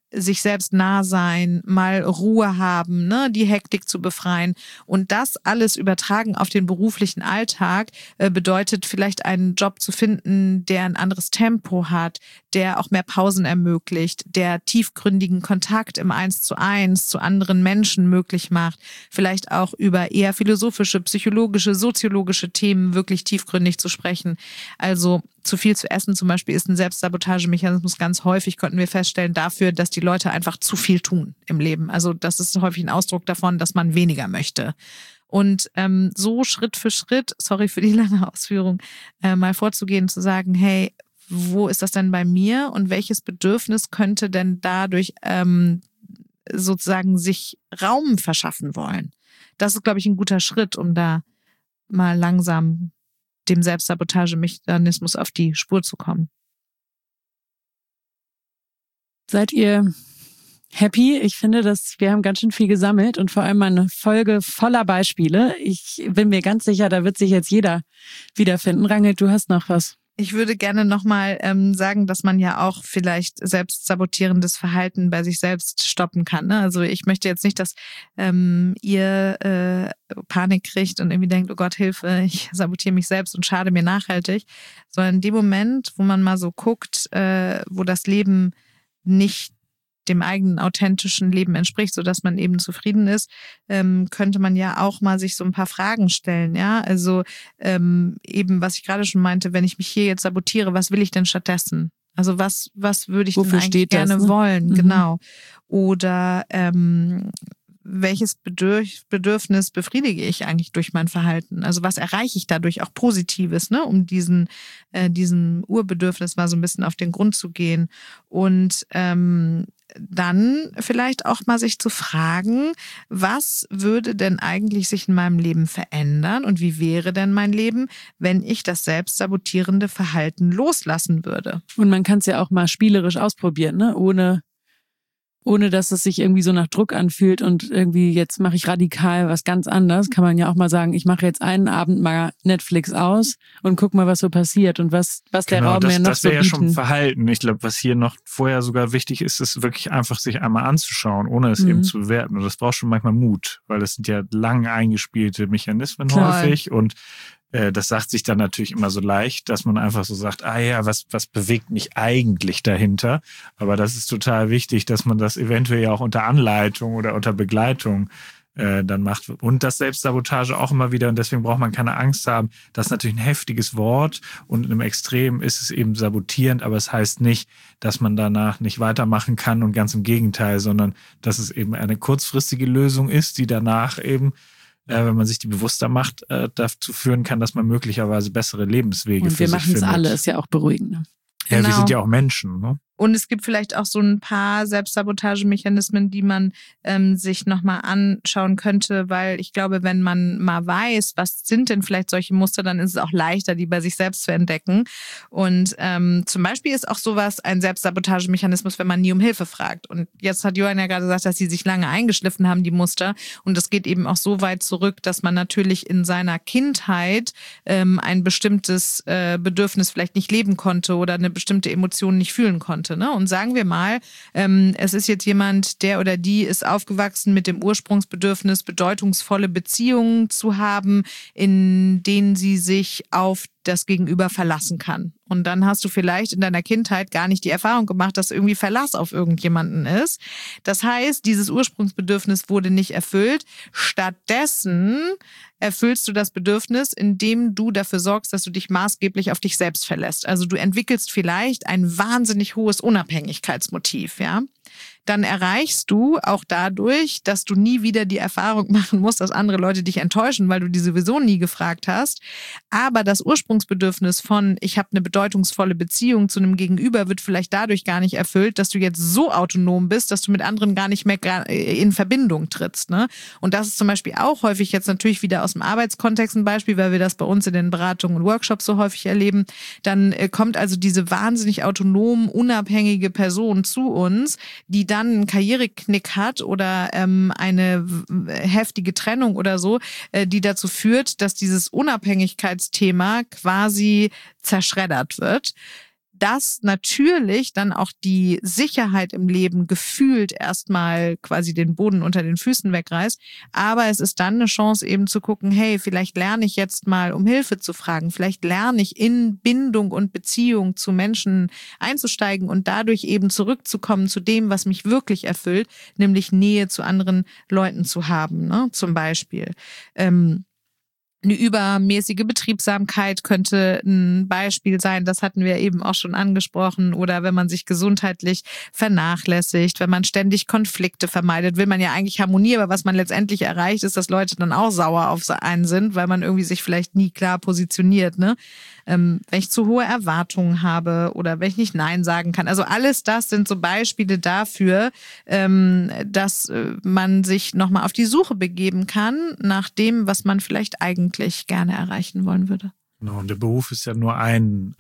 sich selbst nah sein, mal Ruhe haben, ne, die Hektik zu befreien und das alles übertragen auf den beruflichen Alltag bedeutet vielleicht einen Job zu finden, der ein anderes Tempo hat, der auch mehr Pausen ermöglicht, der tiefgründigen Kontakt im 1:1 zu anderen Menschen möglich macht, vielleicht auch über eher philosophische, psychologische, soziologische Themen wirklich tiefgründig zu sprechen. Also zu viel zu essen zum Beispiel ist ein Selbstsabotagemechanismus ganz häufig, konnten wir feststellen, dafür, dass die Leute einfach zu viel tun im Leben. Also das ist häufig ein Ausdruck davon, dass man weniger möchte. Und so Schritt für Schritt, sorry für die lange Ausführung, mal vorzugehen, zu sagen, hey, wo ist das denn bei mir und welches Bedürfnis könnte denn dadurch sozusagen sich Raum verschaffen wollen? Das ist, glaube ich, ein guter Schritt, um da mal langsam dem Selbstsabotagemechanismus auf die Spur zu kommen. Seid ihr happy? Ich finde, wir haben ganz schön viel gesammelt und vor allem eine Folge voller Beispiele. Ich bin mir ganz sicher, da wird sich jetzt jeder wiederfinden. Rangelt, du hast noch was. Ich würde gerne nochmal sagen, dass man ja auch vielleicht selbstsabotierendes Verhalten bei sich selbst stoppen kann. Ne? Also ich möchte jetzt nicht, dass ihr Panik kriegt und irgendwie denkt, oh Gott, Hilfe, ich sabotiere mich selbst und schade mir nachhaltig. Sondern in dem Moment, wo man mal so guckt, wo das Leben nicht dem eigenen authentischen Leben entspricht, sodass man eben zufrieden ist, könnte man ja auch mal sich so ein paar Fragen stellen. Ja, also eben, was ich gerade schon meinte, wenn ich mich hier jetzt sabotiere, was will ich denn stattdessen? Also was würde ich denn eigentlich gerne wollen? Genau. Oder welches Bedürfnis befriedige ich eigentlich durch mein Verhalten? Also was erreiche ich dadurch auch Positives, ne? Um diesem Urbedürfnis mal so ein bisschen auf den Grund zu gehen. Und dann vielleicht auch mal sich zu fragen, was würde denn eigentlich sich in meinem Leben verändern und wie wäre denn mein Leben, wenn ich das selbstsabotierende Verhalten loslassen würde? Und man kann es ja auch mal spielerisch ausprobieren, ne? Ohne dass es sich irgendwie so nach Druck anfühlt und irgendwie jetzt mache ich radikal was ganz anderes, kann man ja auch mal sagen, ich mache jetzt einen Abend mal Netflix aus und guck mal, was so passiert und was der Raum mir noch so bietet. Das wäre ja schon Verhalten. Ich glaube, was hier noch vorher sogar wichtig ist, ist wirklich einfach sich einmal anzuschauen, ohne es eben zu bewerten. Und das braucht schon manchmal Mut, weil das sind ja lang eingespielte Mechanismen häufig und das sagt sich dann natürlich immer so leicht, dass man einfach so sagt, was bewegt mich eigentlich dahinter? Aber das ist total wichtig, dass man das eventuell ja auch unter Anleitung oder unter Begleitung dann macht. Und das Selbstsabotage auch immer wieder. Und deswegen braucht man keine Angst haben. Das ist natürlich ein heftiges Wort. Und im Extrem ist es eben sabotierend. Aber es heißt nicht, dass man danach nicht weitermachen kann. Und ganz im Gegenteil, sondern dass es eben eine kurzfristige Lösung ist, die danach eben wenn man sich die bewusster macht, dazu führen kann, dass man möglicherweise bessere Lebenswege für sich findet. Und wir machen es alle, ist ja auch beruhigend. Ne? Ja, wir sind ja auch Menschen, ne? Und es gibt vielleicht auch so ein paar Selbstsabotagemechanismen, die man sich nochmal anschauen könnte, weil ich glaube, wenn man mal weiß, was sind denn vielleicht solche Muster, dann ist es auch leichter, die bei sich selbst zu entdecken. Und zum Beispiel ist auch sowas ein Selbstsabotagemechanismus, wenn man nie um Hilfe fragt. Und jetzt hat Johann ja gerade gesagt, dass sie sich lange eingeschliffen haben, die Muster. Und das geht eben auch so weit zurück, dass man natürlich in seiner Kindheit ein bestimmtes Bedürfnis vielleicht nicht leben konnte oder eine bestimmte Emotion nicht fühlen konnte. Ne? Und sagen wir mal, es ist jetzt jemand, der oder die ist aufgewachsen mit dem Ursprungsbedürfnis, bedeutungsvolle Beziehungen zu haben, in denen sie sich auf das Gegenüber verlassen kann. Und dann hast du vielleicht in deiner Kindheit gar nicht die Erfahrung gemacht, dass irgendwie Verlass auf irgendjemanden ist. Das heißt, dieses Ursprungsbedürfnis wurde nicht erfüllt. Stattdessen erfüllst du das Bedürfnis, indem du dafür sorgst, dass du dich maßgeblich auf dich selbst verlässt. Also du entwickelst vielleicht ein wahnsinnig hohes Unabhängigkeitsmotiv, ja. Dann erreichst du auch dadurch, dass du nie wieder die Erfahrung machen musst, dass andere Leute dich enttäuschen, weil du die sowieso nie gefragt hast. Aber das Ursprungsbedürfnis von, ich habe eine bedeutungsvolle Beziehung zu einem Gegenüber, wird vielleicht dadurch gar nicht erfüllt, dass du jetzt so autonom bist, dass du mit anderen gar nicht mehr in Verbindung trittst. Ne? Und das ist zum Beispiel auch häufig jetzt natürlich wieder aus dem Arbeitskontext ein Beispiel, weil wir das bei uns in den Beratungen und Workshops so häufig erleben. Dann kommt also diese wahnsinnig autonom, unabhängige Person zu uns, die dann einen Karriereknick hat oder eine heftige Trennung oder so, die dazu führt, dass dieses Unabhängigkeitsthema quasi zerschreddert wird. das natürlich dann auch die Sicherheit im Leben gefühlt erstmal quasi den Boden unter den Füßen wegreißt. Aber es ist dann eine Chance eben zu gucken, hey, vielleicht lerne ich jetzt mal, um Hilfe zu fragen. Vielleicht lerne ich in Bindung und Beziehung zu Menschen einzusteigen und dadurch eben zurückzukommen zu dem, was mich wirklich erfüllt, nämlich Nähe zu anderen Leuten zu haben, ne? Zum Beispiel. Eine übermäßige Betriebsamkeit könnte ein Beispiel sein, das hatten wir eben auch schon angesprochen. Oder wenn man sich gesundheitlich vernachlässigt, wenn man ständig Konflikte vermeidet, will man ja eigentlich Harmonie, aber was man letztendlich erreicht, ist, dass Leute dann auch sauer auf einen sind, weil man irgendwie sich vielleicht nie klar positioniert, ne? Wenn ich zu hohe Erwartungen habe oder wenn ich nicht Nein sagen kann. Also alles das sind so Beispiele dafür, dass man sich nochmal auf die Suche begeben kann nach dem, was man vielleicht eigentlich gerne erreichen wollen würde. Genau, und der Beruf ist ja nur ein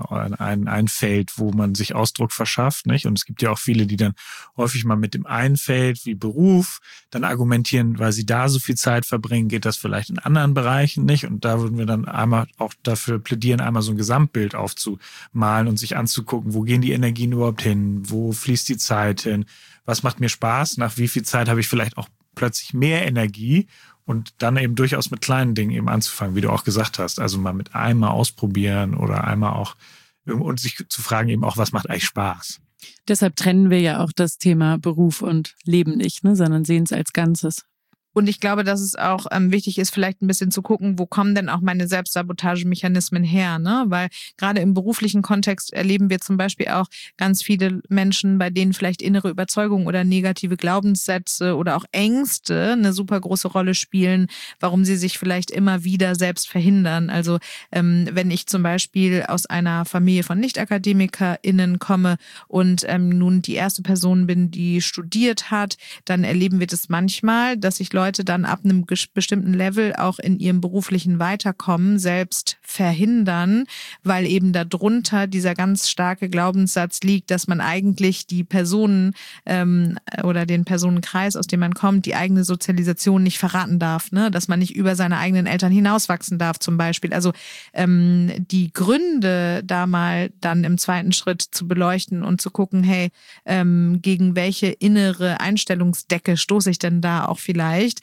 Feld, wo man sich Ausdruck verschafft, nicht? Und es gibt ja auch viele, die dann häufig mal mit dem einen Feld wie Beruf dann argumentieren, weil sie da so viel Zeit verbringen, geht das vielleicht in anderen Bereichen nicht? Und da würden wir dann einmal auch dafür plädieren, einmal so ein Gesamtbild aufzumalen und sich anzugucken, wo gehen die Energien überhaupt hin? Wo fließt die Zeit hin? Was macht mir Spaß? Nach wie viel Zeit habe ich vielleicht auch plötzlich mehr Energie? Und dann eben durchaus mit kleinen Dingen eben anzufangen, wie du auch gesagt hast. Also mal mit einmal ausprobieren oder einmal auch und sich zu fragen eben auch, was macht eigentlich Spaß? Deshalb trennen wir ja auch das Thema Beruf und Leben nicht, ne, sondern sehen es als Ganzes. Und ich glaube, dass es auch wichtig ist, vielleicht ein bisschen zu gucken, wo kommen denn auch meine Selbstsabotagemechanismen her, ne? Weil gerade im beruflichen Kontext erleben wir zum Beispiel auch ganz viele Menschen, bei denen vielleicht innere Überzeugungen oder negative Glaubenssätze oder auch Ängste eine super große Rolle spielen, warum sie sich vielleicht immer wieder selbst verhindern. Also wenn ich zum Beispiel aus einer Familie von NichtakademikerInnen komme und nun die erste Person bin, die studiert hat, dann erleben wir das manchmal, dass sich Leute dann ab einem bestimmten Level auch in ihrem beruflichen Weiterkommen selbst verhindern, weil eben darunter dieser ganz starke Glaubenssatz liegt, dass man eigentlich die Personen oder den Personenkreis, aus dem man kommt, die eigene Sozialisation nicht verraten darf, ne? Dass man nicht über seine eigenen Eltern hinauswachsen darf zum Beispiel. Also die Gründe da mal dann im zweiten Schritt zu beleuchten und zu gucken, hey, gegen welche innere Einstellungsdecke stoße ich denn da auch vielleicht,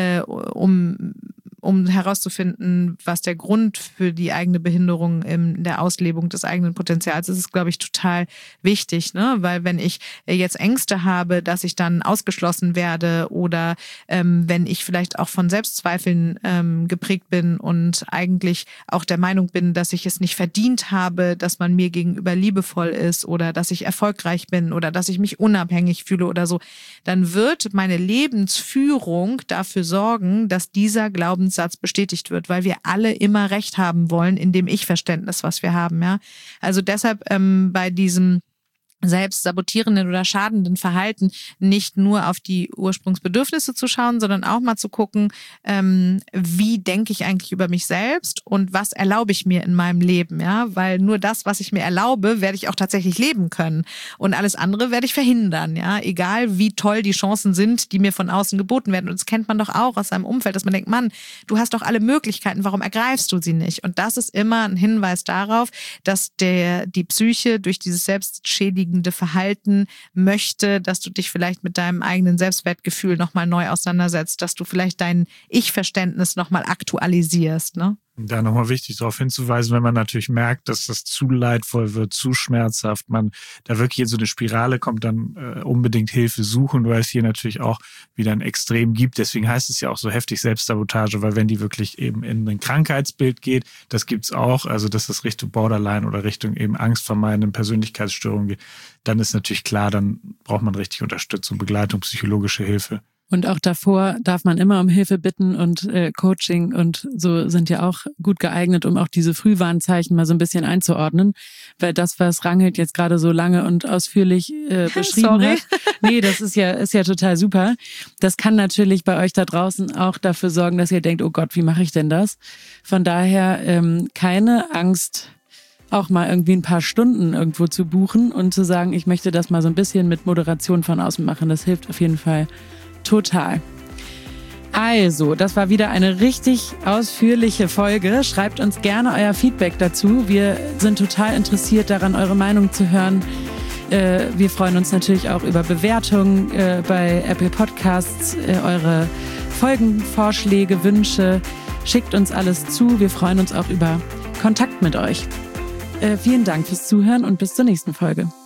um herauszufinden, was der Grund für die eigene Behinderung in der Auslebung des eigenen Potenzials ist, ist, glaube ich, total wichtig, ne? Weil wenn ich jetzt Ängste habe, dass ich dann ausgeschlossen werde oder wenn ich vielleicht auch von Selbstzweifeln geprägt bin und eigentlich auch der Meinung bin, dass ich es nicht verdient habe, dass man mir gegenüber liebevoll ist oder dass ich erfolgreich bin oder dass ich mich unabhängig fühle oder so, dann wird meine Lebensführung dafür sorgen, dass dieser Glaubenssatz bestätigt wird, weil wir alle immer Recht haben wollen in dem Ich-Verständnis, was wir haben. Ja? Also deshalb bei diesem selbst sabotierenden oder schadenden Verhalten nicht nur auf die Ursprungsbedürfnisse zu schauen, sondern auch mal zu gucken, wie denke ich eigentlich über mich selbst und was erlaube ich mir in meinem Leben, ja, weil nur das, was ich mir erlaube, werde ich auch tatsächlich leben können und alles andere werde ich verhindern, ja, egal wie toll die Chancen sind, die mir von außen geboten werden. Und das kennt man doch auch aus seinem Umfeld, dass man denkt, Mann, du hast doch alle Möglichkeiten, warum ergreifst du sie nicht? Und das ist immer ein Hinweis darauf, dass die Psyche durch dieses selbstschädigende Verhalten möchte, dass du dich vielleicht mit deinem eigenen Selbstwertgefühl nochmal neu auseinandersetzt, dass du vielleicht dein Ich-Verständnis nochmal aktualisierst, ne? Da nochmal wichtig darauf hinzuweisen, wenn man natürlich merkt, dass das zu leidvoll wird, zu schmerzhaft, man da wirklich in so eine Spirale kommt, dann unbedingt Hilfe suchen, weil es hier natürlich auch wieder ein Extrem gibt. Deswegen heißt es ja auch so heftig Selbstsabotage, weil wenn die wirklich eben in ein Krankheitsbild geht, das gibt's auch, also dass das Richtung Borderline oder Richtung eben angstvermeidenden Persönlichkeitsstörungen geht, dann ist natürlich klar, dann braucht man richtig Unterstützung, Begleitung, psychologische Hilfe. Und auch davor darf man immer um Hilfe bitten und Coaching und so sind ja auch gut geeignet, um auch diese Frühwarnzeichen mal so ein bisschen einzuordnen. Weil das, was Ranghild jetzt gerade so lange und ausführlich beschrieben hat, nee, das ist ja total super. Das kann natürlich bei euch da draußen auch dafür sorgen, dass ihr denkt, oh Gott, wie mache ich denn das? Von daher keine Angst, auch mal irgendwie ein paar Stunden irgendwo zu buchen und zu sagen, ich möchte das mal so ein bisschen mit Moderation von außen machen. Das hilft auf jeden Fall total. Also, das war wieder eine richtig ausführliche Folge. Schreibt uns gerne euer Feedback dazu. Wir sind total interessiert daran, eure Meinung zu hören. Wir freuen uns natürlich auch über Bewertungen bei Apple Podcasts, eure Folgenvorschläge, Wünsche. Schickt uns alles zu. Wir freuen uns auch über Kontakt mit euch. Vielen Dank fürs Zuhören und bis zur nächsten Folge.